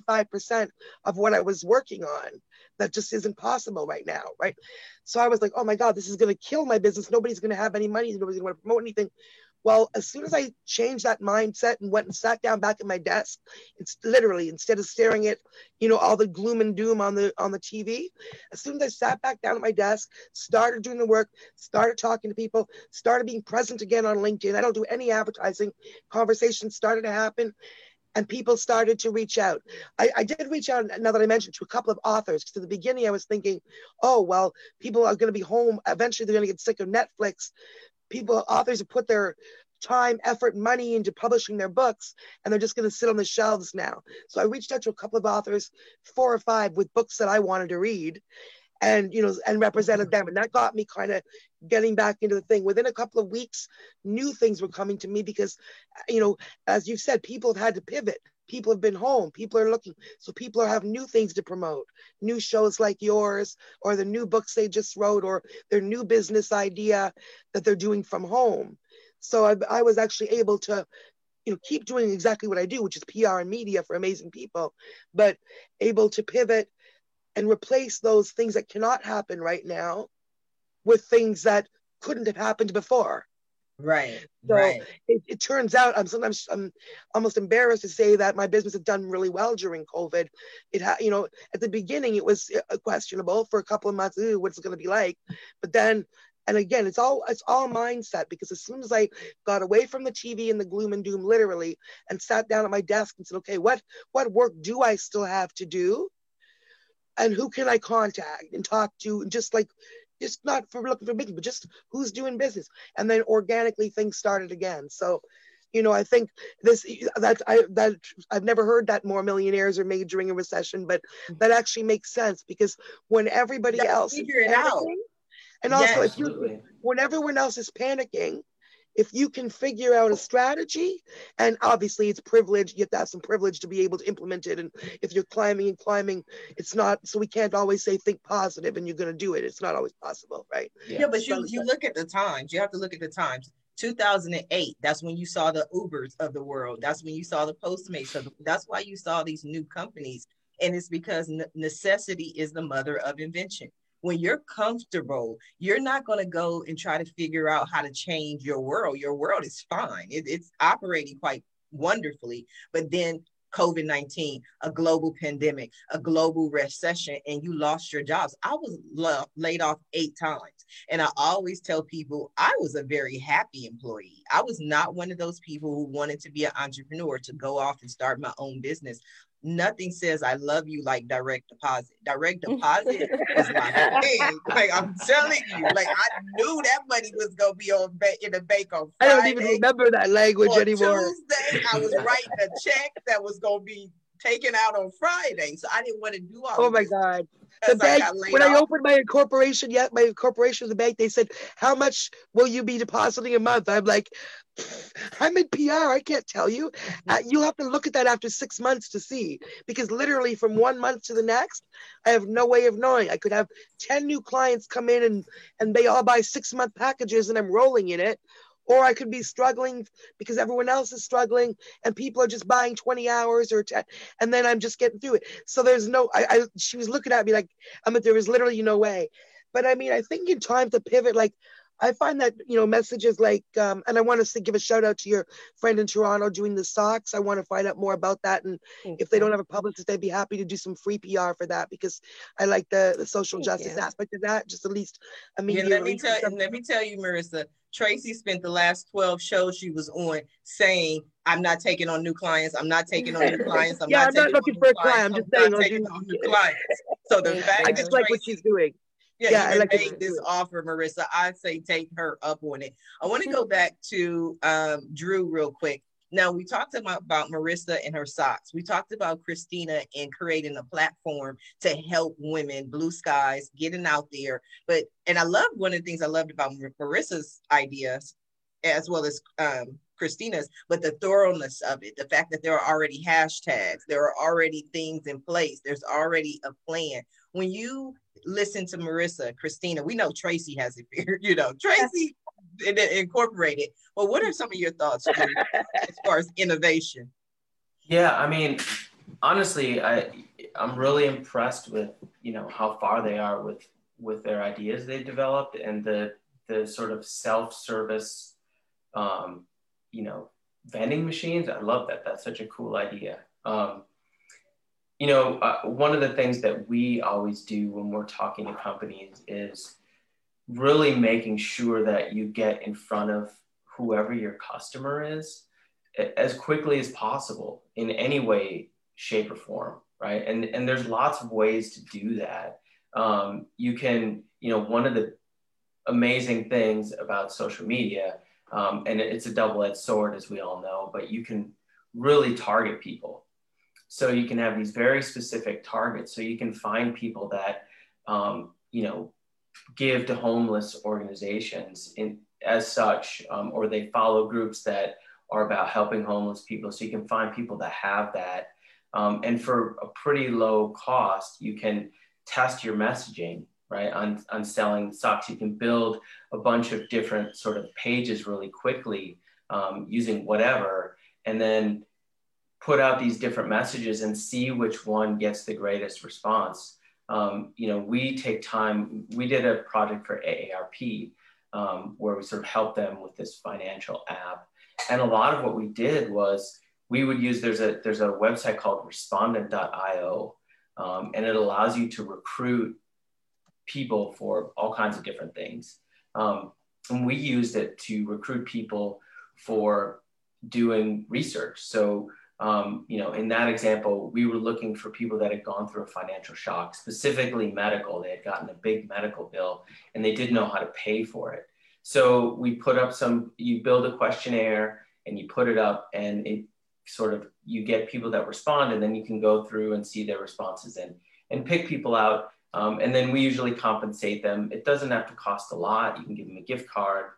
75% of what I was working on. That just isn't possible right now, right? So I was like, oh my God, this is going to kill my business. Nobody's going to have any money. Nobody's going to promote anything. Well, as soon as I changed that mindset and went and sat down back at my desk, it's literally, instead of staring at, all the gloom and doom on the TV, as soon as I sat back down at my desk, started doing the work, started talking to people, started being present again on LinkedIn. I don't do any advertising. Conversations started to happen, and people started to reach out. I did reach out, now that I mentioned, to a couple of authors, because at the beginning I was thinking, oh, well, people are going to be home. Eventually they're going to get sick of Netflix. Authors have put their time, effort, money into publishing their books, and they're just going to sit on the shelves now. So I reached out to a couple of authors, 4 or 5, with books that I wanted to read, and and represented them. And that got me kind of getting back into the thing. Within a couple of weeks, new things were coming to me because, as you said, people have had to pivot. People have been home. People are looking. So people are having new things to promote, new shows like yours, or the new books they just wrote, or their new business idea that they're doing from home. So I was actually able to, keep doing exactly what I do, which is PR and media for amazing people, but able to pivot and replace those things that cannot happen right now with things that couldn't have happened before. Right. So right. It turns out I'm almost embarrassed to say that my business has done really well during COVID. At the beginning it was questionable for a couple of months. What's it going to be like? But then, and again, it's all mindset, because as soon as I got away from the TV and the gloom and doom, literally, and sat down at my desk and said, okay, what work do I still have to do? And who can I contact and talk to? And just not for looking for business, but just who's doing business. And then organically things started again. So, I think I've never heard that more millionaires are made during a recession, but that actually makes sense, because when everybody else is panicking, and also if when everyone else is panicking, if you can figure out a strategy, and obviously it's privilege, you have to have some privilege to be able to implement it. And if you're climbing and climbing, it's not, so we can't always say think positive and you're going to do it. It's not always possible, right? Yeah, but you look at the times. You have to look at the times. 2008, that's when you saw the Ubers of the world. That's when you saw the Postmates that's why you saw these new companies. And it's because necessity is the mother of invention. When you're comfortable, you're not going to go and try to figure out how to change your world. Your world is fine. It's operating quite wonderfully. But then COVID-19, a global pandemic, a global recession, and you lost your jobs. I was laid off 8 times. And I always tell people I was a very happy employee. I was not one of those people who wanted to be an entrepreneur, to go off and start my own business. Nothing says I love you like direct deposit. Direct deposit was my thing. Like, I'm telling you, like, I knew that money was going to be in the bank on Friday. I don't even remember that language anymore. Tuesday, I was writing a check that was going to be taken out on Friday. So I didn't want to do all Oh my God. The bank, when I opened my incorporation, the bank, they said, how much will you be depositing a month? I'm like, I'm in PR. I can't tell you. You'll have to look at that after 6 months to see, because literally from 1 month to the next, I have no way of knowing. I could have 10 new clients come in and they all buy 6-month packages and I'm rolling in it. Or I could be struggling because everyone else is struggling and people are just buying 20 hours or 10, and then I'm just getting through it. So there's no, she was looking at me like, there was literally no way. But I mean, I think in time to pivot, like, I find that, messages like, and I want to give a shout out to your friend in Toronto doing the socks. I want to find out more about that. And if they don't have a publicist, I'd be happy to do some free PR for that, because I like the social justice aspect of that, just at least immediately. Let me tell you, Marissa, Tracy spent the last 12 shows she was on saying, I'm not taking on new clients. I'm not taking on new clients. I'm not looking for a client. I'm just saying I'm taking on new clients. So the fact I just like what she's doing. Yeah, I like made this offer, Marissa. I'd say take her up on it. I want to go back to Drew real quick. Now, we talked about Marissa and her socks. We talked about Christina and creating a platform to help women, Blue Skies, getting out there. And I love, one of the things I loved about Marissa's ideas, as well as Christina's, but the thoroughness of it, the fact that there are already hashtags, there are already things in place, there's already a plan. When you listen to Marissa, Christina, we know Tracy has it here, Tracy incorporated. Well, what are some of your thoughts as far as innovation? Yeah, I mean, honestly, I'm really impressed with, how far they are with their ideas they've developed, and the sort of self-service, vending machines. I love that. That's such a cool idea. One of the things that we always do when we're talking to companies is really making sure that you get in front of whoever your customer is as quickly as possible in any way, shape, or form, right? And there's lots of ways to do that. You can, one of the amazing things about social media, and it's a double-edged sword, as we all know, but you can really target people. So you can have these very specific targets. So you can find people that, give to homeless organizations as such, or they follow groups that are about helping homeless people. So you can find people that have that. And for a pretty low cost, you can test your messaging, right, on selling socks. You can build a bunch of different sort of pages really quickly using whatever, and then put out these different messages and see which one gets the greatest response. We take time. We did a project for AARP where we sort of helped them with this financial app. And a lot of what we did was we would use, there's a website called respondent.io, and it allows you to recruit people for all kinds of different things. And we used it to recruit people for doing research. So in that example, we were looking for people that had gone through a financial shock, specifically medical. They had gotten a big medical bill and they didn't know how to pay for it. So we put up you build a questionnaire and you put it up, and it sort of, you get people that respond, and then you can go through and see their responses and pick people out. And then we usually compensate them. It doesn't have to cost a lot. You can give them a gift card,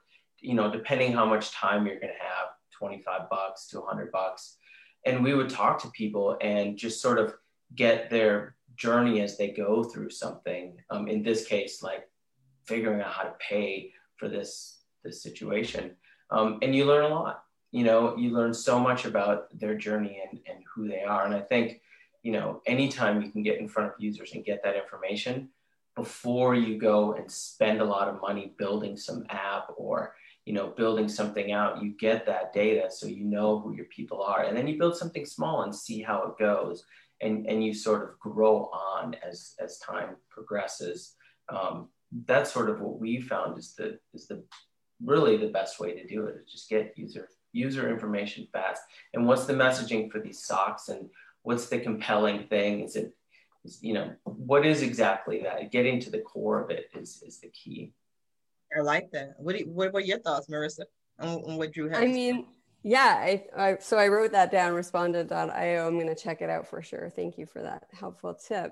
depending how much time you're going to have, $25 to $100. And we would talk to people and just sort of get their journey as they go through something. In this case, like figuring out how to pay for this situation. And you learn a lot. You learn so much about their journey and who they are. And I think, anytime you can get in front of users and get that information before you go and spend a lot of money building some app or, building something out, you get that data so you know who your people are. And then you build something small and see how it goes. And you sort of grow on as time progresses. That's sort of what we found is really the best way to do it, is just get user information fast. And what's the messaging for these socks, and what's the compelling thing? What is exactly that? Getting to the core of it is the key. I like that. What were your thoughts, Marissa, on what Drew had? I mean, yeah, so I wrote that down, responded.io. I'm going to check it out for sure. Thank you for that helpful tip.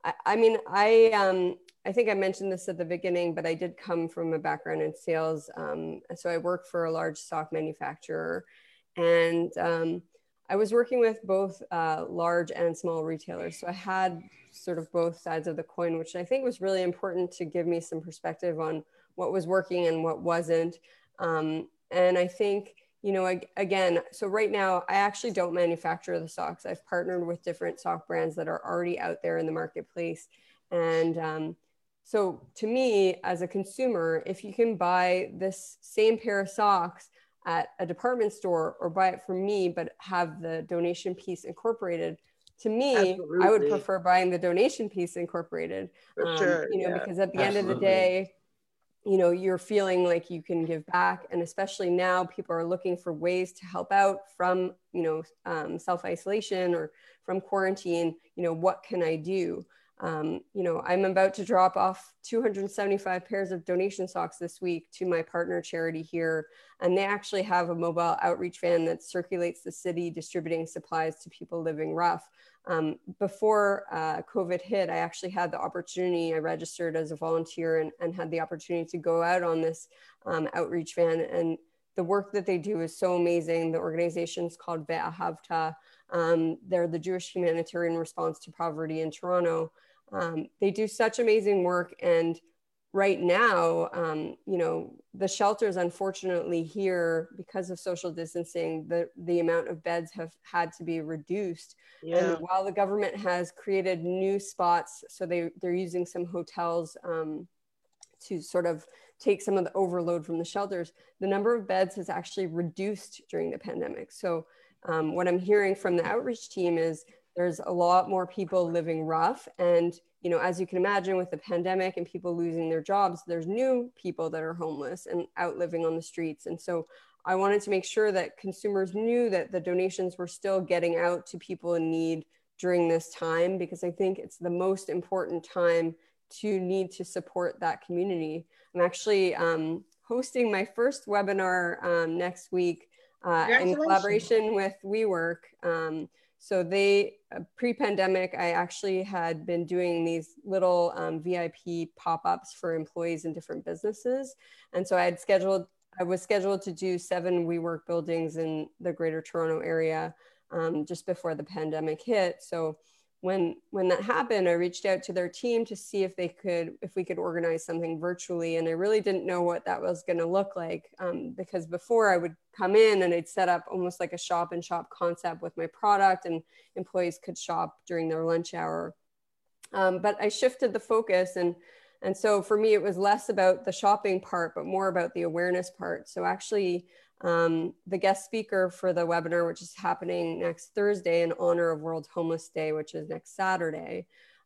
I think I mentioned this at the beginning, but I did come from a background in sales. So I worked for a large sock manufacturer, and I was working with both large and small retailers. So I had sort of both sides of the coin, which I think was really important to give me some perspective on what was working and what wasn't. And I think, again, so right now I actually don't manufacture the socks. I've partnered with different sock brands that are already out there in the marketplace. And so to me, as a consumer, if you can buy this same pair of socks at a department store or buy it from me, but have the donation piece incorporated, to me, absolutely, I would prefer buying the donation piece incorporated. For sure, because at the end of the day, you're feeling like you can give back. And especially now, people are looking for ways to help out from, self-isolation or from quarantine. What can I do? I'm about to drop off 275 pairs of donation socks this week to my partner charity here. And they actually have a mobile outreach van that circulates the city, distributing supplies to people living rough. Before COVID hit, I actually had the opportunity, I registered as a volunteer and had the opportunity to go out on this outreach van. And the work that they do is so amazing. The organization is called Ve'ahavta. They're the Jewish Humanitarian Response to Poverty in Toronto. They do such amazing work. And right now, the shelters, unfortunately here, because of social distancing, the amount of beds have had to be reduced. Yeah. And while the government has created new spots, so they're using some hotels to sort of take some of the overload from the shelters, the number of beds has actually reduced during the pandemic. So what I'm hearing from the outreach team is there's a lot more people living rough. And, as you can imagine, with the pandemic and people losing their jobs, there's new people that are homeless and out living on the streets. And so I wanted to make sure that consumers knew that the donations were still getting out to people in need during this time, because I think it's the most important time to need to support that community. I'm actually hosting my first webinar next week in collaboration with WeWork. So pre-pandemic, I actually had been doing these little VIP pop-ups for employees in different businesses. And so I was scheduled to do 7 WeWork buildings in the Greater Toronto area just before the pandemic hit. So when that happened, I reached out to their team to see if we could organize something virtually. And I really didn't know what that was going to look like, because before I would come in and I'd set up almost like a shop and shop concept with my product, and employees could shop during their lunch hour. But I shifted the focus, and so for me, it was less about the shopping part, but more about the awareness part. So actually, the guest speaker for the webinar, which is happening next Thursday in honor of World Homeless Day, which is next Saturday,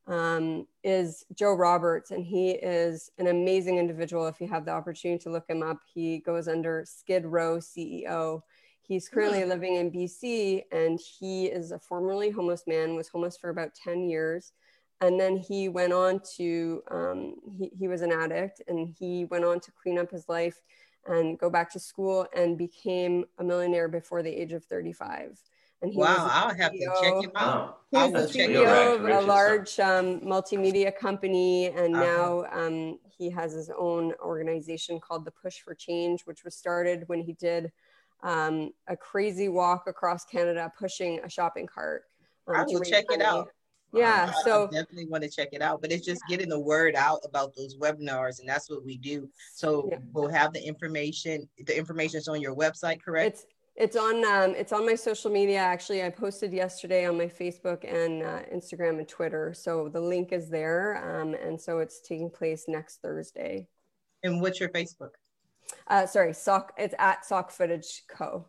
is Joe Roberts. And he is an amazing individual. If you have the opportunity to look him up, he goes under Skid Row CEO. He's currently living in BC, and he is a formerly homeless man, was homeless for about 10 years. And then he went on to, he was an addict, and he went on to clean up his life and go back to school, and became a millionaire before the age of 35. And he Wow, was I'll have to check him out. Wow. he was the That's check real it out. CEO of a recognition large multimedia company, and Uh-huh. now he has his own organization called the Push for Change, which was started when he did a crazy walk across Canada pushing a shopping cart. I To will raise check it money. out. Yeah, I so definitely want to check it out, but it's just getting the word out about those webinars, and that's what we do. So yeah. we'll have the information. The information is on your website, correct? It's on my social media. Actually, I posted yesterday on my Facebook and Instagram and Twitter. So the link is there, and so it's taking place next Thursday. And what's your Facebook? It's at Sock Footage Co.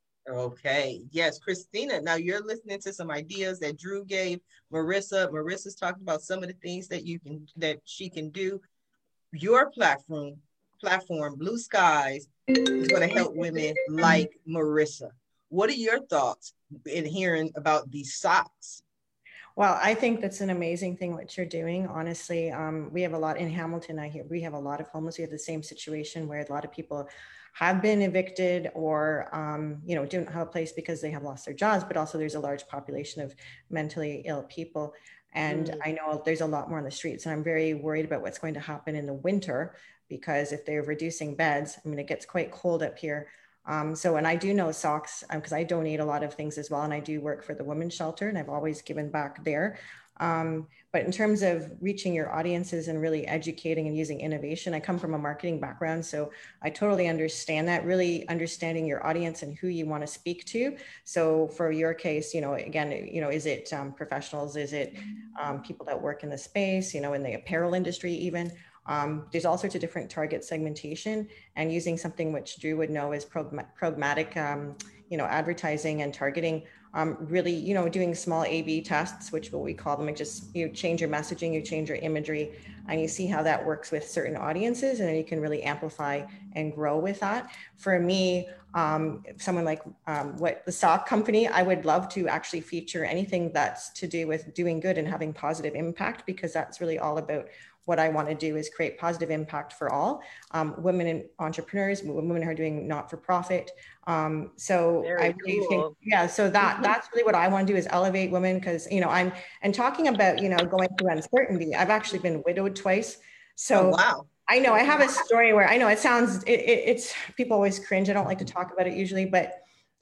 Okay. Yes, Christina. Now you're listening to some ideas that Drew gave Marissa. Marissa's talking about some of the things that she can do. Your platform, Blue Skies, is going to help women like Marissa. What are your thoughts in hearing about these socks? Well, I think that's an amazing thing what you're doing. Honestly, we have a lot in Hamilton. We have a lot of homeless. We have the same situation where a lot of people have been evicted or, don't have a place because they have lost their jobs, but also there's a large population of mentally ill people. And I know there's a lot more on the streets, and I'm very worried about what's going to happen in the winter, because if they're reducing beds, I mean, it gets quite cold up here. And I do know socks because I donate a lot of things as well. And I do work for the women's shelter, and I've always given back there. But in terms of reaching your audiences and really educating and using innovation, I come from a marketing background. So I totally understand that, really understanding your audience and who you want to speak to. So for your case, is it professionals? Is it people that work in the space, in the apparel industry even? There's all sorts of different target segmentation, and using something which Drew would know is pragmatic, advertising and targeting, really, doing small A/B tests, which what we call them, you change your messaging, you change your imagery, and you see how that works with certain audiences, and then you can really amplify and grow with that. For me, someone like what the sock company, I would love to actually feature anything that's to do with doing good and having positive impact, because that's really all about what I want to do, is create positive impact for all women and entrepreneurs, women who are doing not-for-profit. So Very I really cool. think, so that's really what I want to do, is elevate women, because, and talking about, going through uncertainty, I've actually been widowed twice. So wow. I know I have a story where I know it sounds, it's people always cringe. I don't like to talk about it usually, but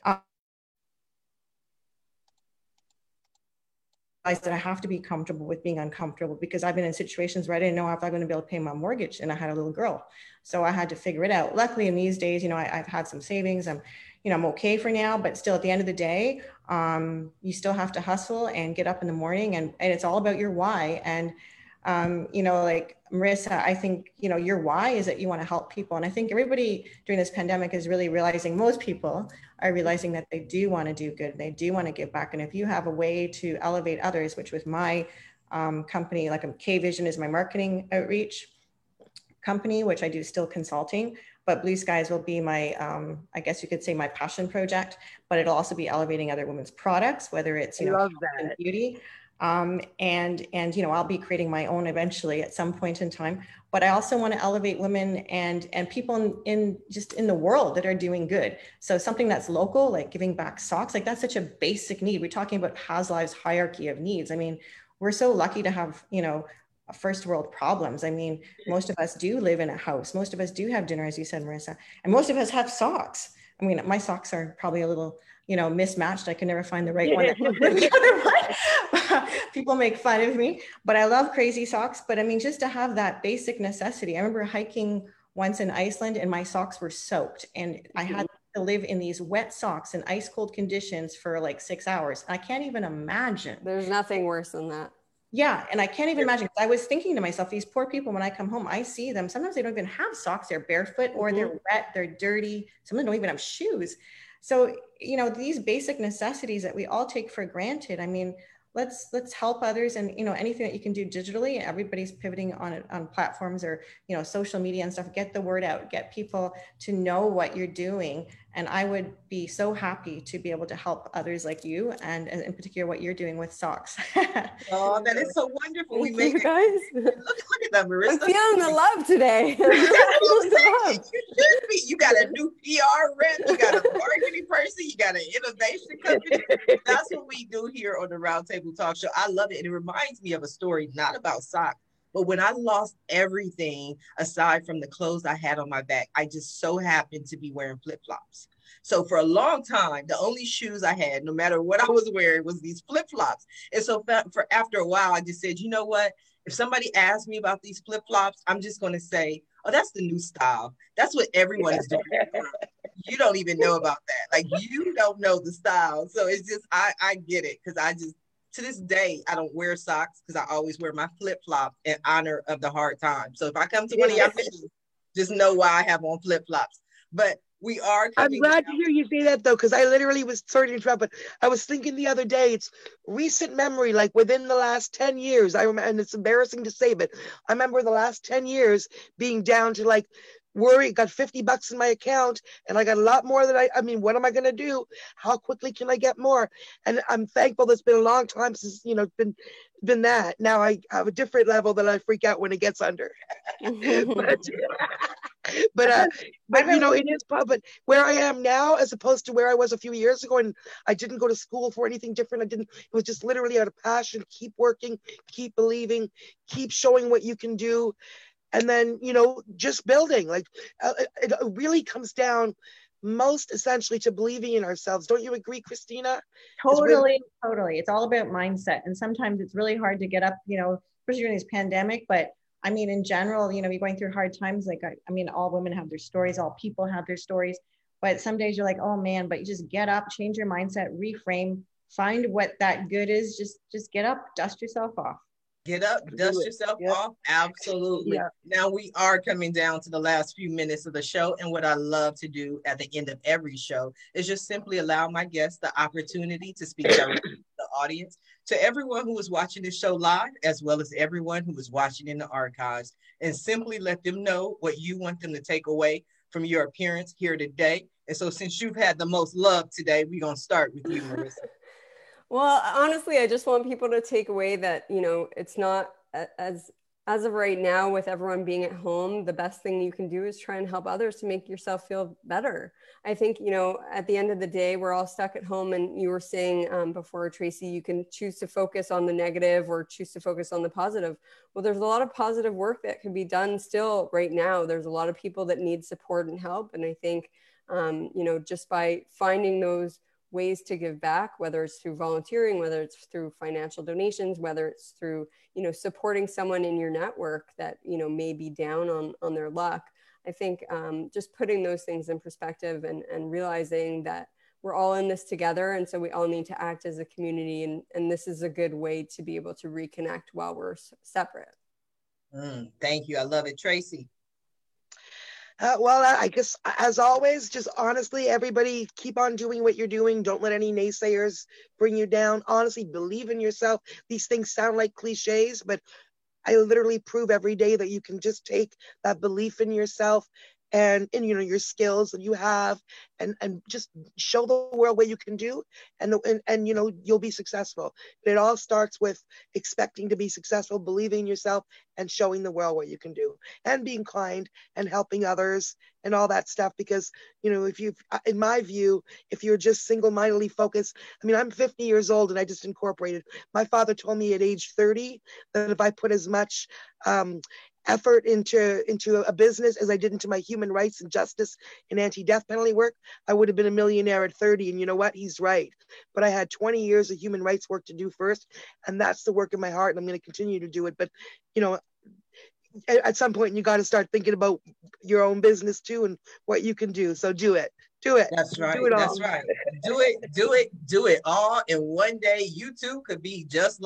that I have to be comfortable with being uncomfortable, because I've been in situations where I didn't know if I'm going to be able to pay my mortgage, and I had a little girl. So I had to figure it out. Luckily in these days, I've had some savings. I'm okay for now, but still at the end of the day, you still have to hustle and get up in the morning, and it's all about your why. And, like Marissa, I think, your why is that you want to help people. And I think everybody during this pandemic is really realizing, most people are realizing that they do want to do good. They do want to give back. And if you have a way to elevate others, which with my company, like K-Vision is my marketing outreach company, which I do still consulting, but Blue Skies will be my, I guess you could say, my passion project, but it'll also be elevating other women's products, whether it's, love health that. and beauty. And I'll be creating my own eventually at some point in time, but I also want to elevate women and people in the world that are doing good. So something that's local, like giving back socks, like that's such a basic need. We're talking about Maslow's hierarchy of needs. I mean, we're so lucky to have, first world problems. I mean, most of us do live in a house. Most of us do have dinner, as you said, Marissa, and most of us have socks. I mean, my socks are probably a little, mismatched. I can never find the right one that goes with the other one. People make fun of me, but I love crazy socks. But I mean, just to have that basic necessity. I remember hiking once in Iceland and my socks were soaked, and I had to live in these wet socks in ice cold conditions for like 6 hours. I can't even imagine. There's nothing worse than that. Yeah. And I can't even imagine. I was thinking to myself, these poor people, when I come home, I see them. Sometimes they don't even have socks. They're barefoot or they're wet, they're dirty. Some of them don't even have shoes. So, these basic necessities that we all take for granted. I mean, let's help others. And, you know, anything that you can do digitally, everybody's pivoting on platforms or, you know, social media and stuff. Get the word out, get people to know what you're doing. And I would be so happy to be able to help others like you, and in particular what you're doing with socks. Oh, that is so wonderful. Thank you, guys. Look at that, Marissa. I'm feeling the love today. That's what I'm saying. You should be. You got a new PR rep. You got a marketing person. You got an innovation company. That's what we do here on the Roundtable Talk Show. I love it. And it reminds me of a story, not about socks, but when I lost everything aside from the clothes I had on my back, I just so happened to be wearing flip-flops. So for a long time, the only shoes I had, no matter what I was wearing, was these flip-flops. And so for after a while, I just said, you know what? If somebody asks me about these flip-flops, I'm just going to say, oh, that's the new style. That's what everyone is doing. You don't even know about that. Like, you don't know the style. So it's just, I get it. Because I just, to this day, I don't wear socks because I always wear my flip-flops in honor of the hard time. So if I come to one of y'all meetings, just know why I have on flip-flops. But we are. I'm glad to hear you say that, though, because I literally was, sorry to interrupt, but I was thinking the other day, it's recent memory, like within the last 10 years, I remember, and it's embarrassing to say, but I remember the last 10 years being down to like, got $50 in my account, and I got a lot more than I mean, what am I going to do? How quickly can I get more? And I'm thankful it's been a long time since, you know, been that. Now I have a different level that I freak out when it gets under. but you know, it is, but where I am now, as opposed to where I was a few years ago, and I didn't go to school for anything different. It was just literally out of passion. Keep working, keep believing, keep showing what you can do. And then, you know, just building, like it really comes down most essentially to believing in ourselves. Don't you agree, Christina? Totally. It's all about mindset. And sometimes it's really hard to get up, you know, especially during this pandemic. But I mean, in general, you know, you're going through hard times. Like, I mean, all women have their stories, all people have their stories. But some days you're like, oh man, but you just get up, change your mindset, reframe, find what that good is. Just get up, dust yourself off. Get up, dust yourself off. Absolutely. Yeah. Now we are coming down to the last few minutes of the show. And what I love to do at the end of every show is just simply allow my guests the opportunity to speak directly to the audience, to everyone who is watching this show live, as well as everyone who is watching in the archives, and simply let them know what you want them to take away from your appearance here today. And so since you've had the most love today, we're going to start with you, Marissa. Well, honestly, I just want people to take away that, you know, it's not as of right now, with everyone being at home, the best thing you can do is try and help others to make yourself feel better. I think, you know, at the end of the day, we're all stuck at home. And you were saying before, Tracy, you can choose to focus on the negative or choose to focus on the positive. Well, there's a lot of positive work that can be done still right now. There's a lot of people that need support and help. And I think, you know, just by finding those ways to give back, whether it's through volunteering, whether it's through financial donations, whether it's through, you know, supporting someone in your network that, you know, may be down on their luck. I think just putting those things in perspective and realizing that we're all in this together. And so we all need to act as a community. And this is a good way to be able to reconnect while we're separate. Thank you. I love it. Tracy. Well, I guess, as always, just honestly, everybody keep on doing what you're doing. Don't let any naysayers bring you down. Honestly, believe in yourself. These things sound like cliches, but I literally prove every day that you can just take that belief in yourself and in, you know, your skills that you have, and just show the world what you can do, and you know, you'll be successful. But it all starts with expecting to be successful, believing in yourself, and showing the world what you can do, and being kind and helping others and all that stuff. Because, you know, if you, in my view, if you're just single-mindedly focused, I mean, I'm 50 years old and I just incorporated. My father told me at age 30 that if I put as much effort into a business as I did into my human rights and justice and anti-death penalty work, I would have been a millionaire at 30. And you know what? He's right. But I had 20 years of human rights work to do first. And that's the work in my heart. And I'm going to continue to do it. But, you know, at some point you got to start thinking about your own business too and what you can do. So do it. Do it. That's right. Do it all. That's right. Do it all. And one day you too could be just like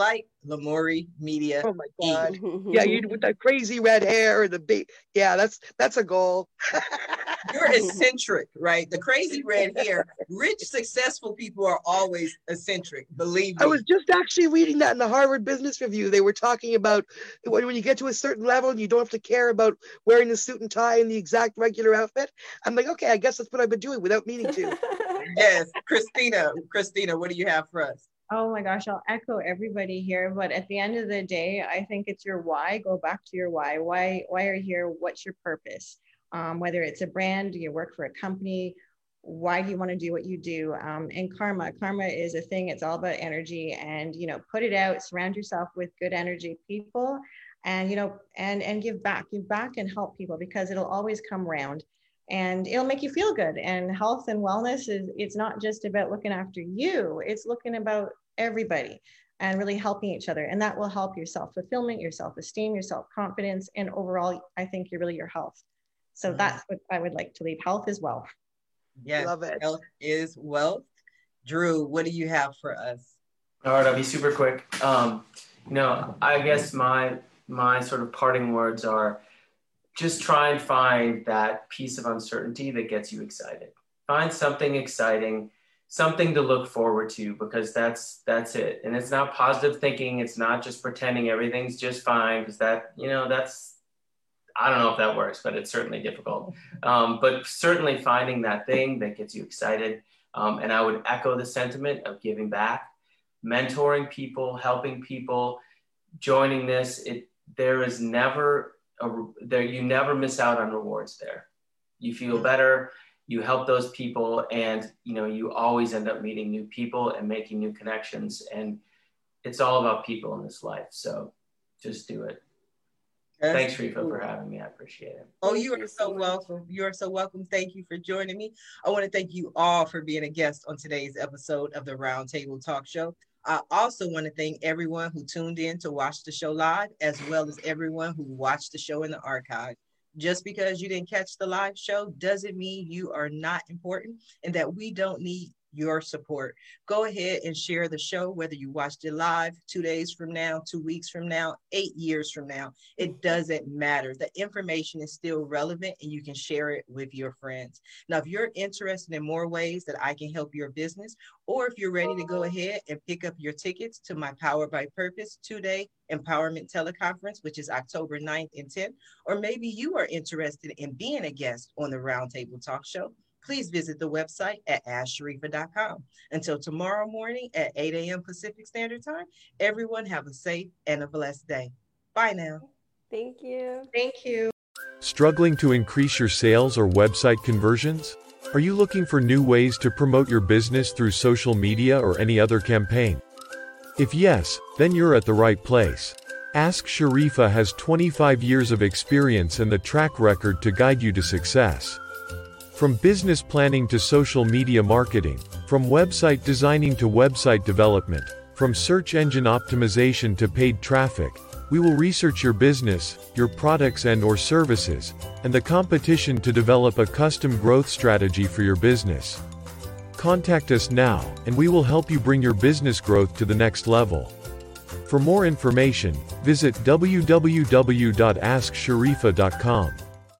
Lamori Media. Oh my God. Yeah, you with that crazy red hair, the big, yeah, that's a goal. You're eccentric, right? The crazy red hair. Rich, successful people are always eccentric. Believe me. I was just actually reading that in the Harvard Business Review. They were talking about when you get to a certain level and you don't have to care about wearing the suit and tie and the exact regular outfit. I'm like, okay, I guess that's what I've been doing without meaning to. Yes, Christina, what do you have for us? Oh my gosh, I'll echo everybody here. But at the end of the day, I think it's your why. Go back to your why. Why are you here? What's your purpose? Whether it's a brand, you work for a company, why do you want to do what you do? And karma is a thing. It's all about energy, and put it out. Surround yourself with good energy people, and and give back and help people, because it'll always come around. And it'll make you feel good. And health and wellness it's not just about looking after you, it's looking about everybody and really helping each other. And that will help your self-fulfillment, your self-esteem, your self-confidence, and overall, I think you're really your health. So that's what I would like to leave. Health is wealth. Yes, love it. Health is wealth. Drew, what do you have for us? All right, I'll be super quick. I guess my sort of parting words are, just try and find that piece of uncertainty that gets you excited. Find something exciting, something to look forward to, because that's it. And it's not positive thinking. It's not just pretending everything's just fine, because that's, I don't know if that works, but it's certainly difficult. But certainly finding that thing that gets you excited. And I would echo the sentiment of giving back, mentoring people, helping people, joining this. There is never you never miss out on rewards there. You feel better, you help those people, and you always end up meeting new people and making new connections. And it's all about people in this life. So just do it. Thanks, Sharifa, for having me. I appreciate it. Oh, you are so welcome. You are so welcome. Thank you for joining me. I want to thank you all for being a guest on today's episode of the Roundtable Talk Show. I also want to thank everyone who tuned in to watch the show live, as well as everyone who watched the show in the archive. Just because you didn't catch the live show doesn't mean you are not important and that we don't need your support. Go ahead and share the show, whether you watched it live 2 days from now, 2 weeks from now, 8 years from now. It doesn't matter. The information is still relevant and you can share it with your friends. Now, if you're interested in more ways that I can help your business, or if you're ready to go ahead and pick up your tickets to my Powered by Purpose 2-day empowerment teleconference, which is October 9th and 10th, or maybe you are interested in being a guest on the Roundtable Talk Show, please visit the website at AskSharifa.com. Until tomorrow morning at 8 a.m. Pacific Standard Time, everyone have a safe and a blessed day. Bye now. Thank you. Thank you. Struggling to increase your sales or website conversions? Are you looking for new ways to promote your business through social media or any other campaign? If yes, then you're at the right place. Ask Sharifa has 25 years of experience and the track record to guide you to success. From business planning to social media marketing, from website designing to website development, from search engine optimization to paid traffic, we will research your business, your products and/or services, and the competition to develop a custom growth strategy for your business. Contact us now, and we will help you bring your business growth to the next level. For more information, visit www.asksharifa.com.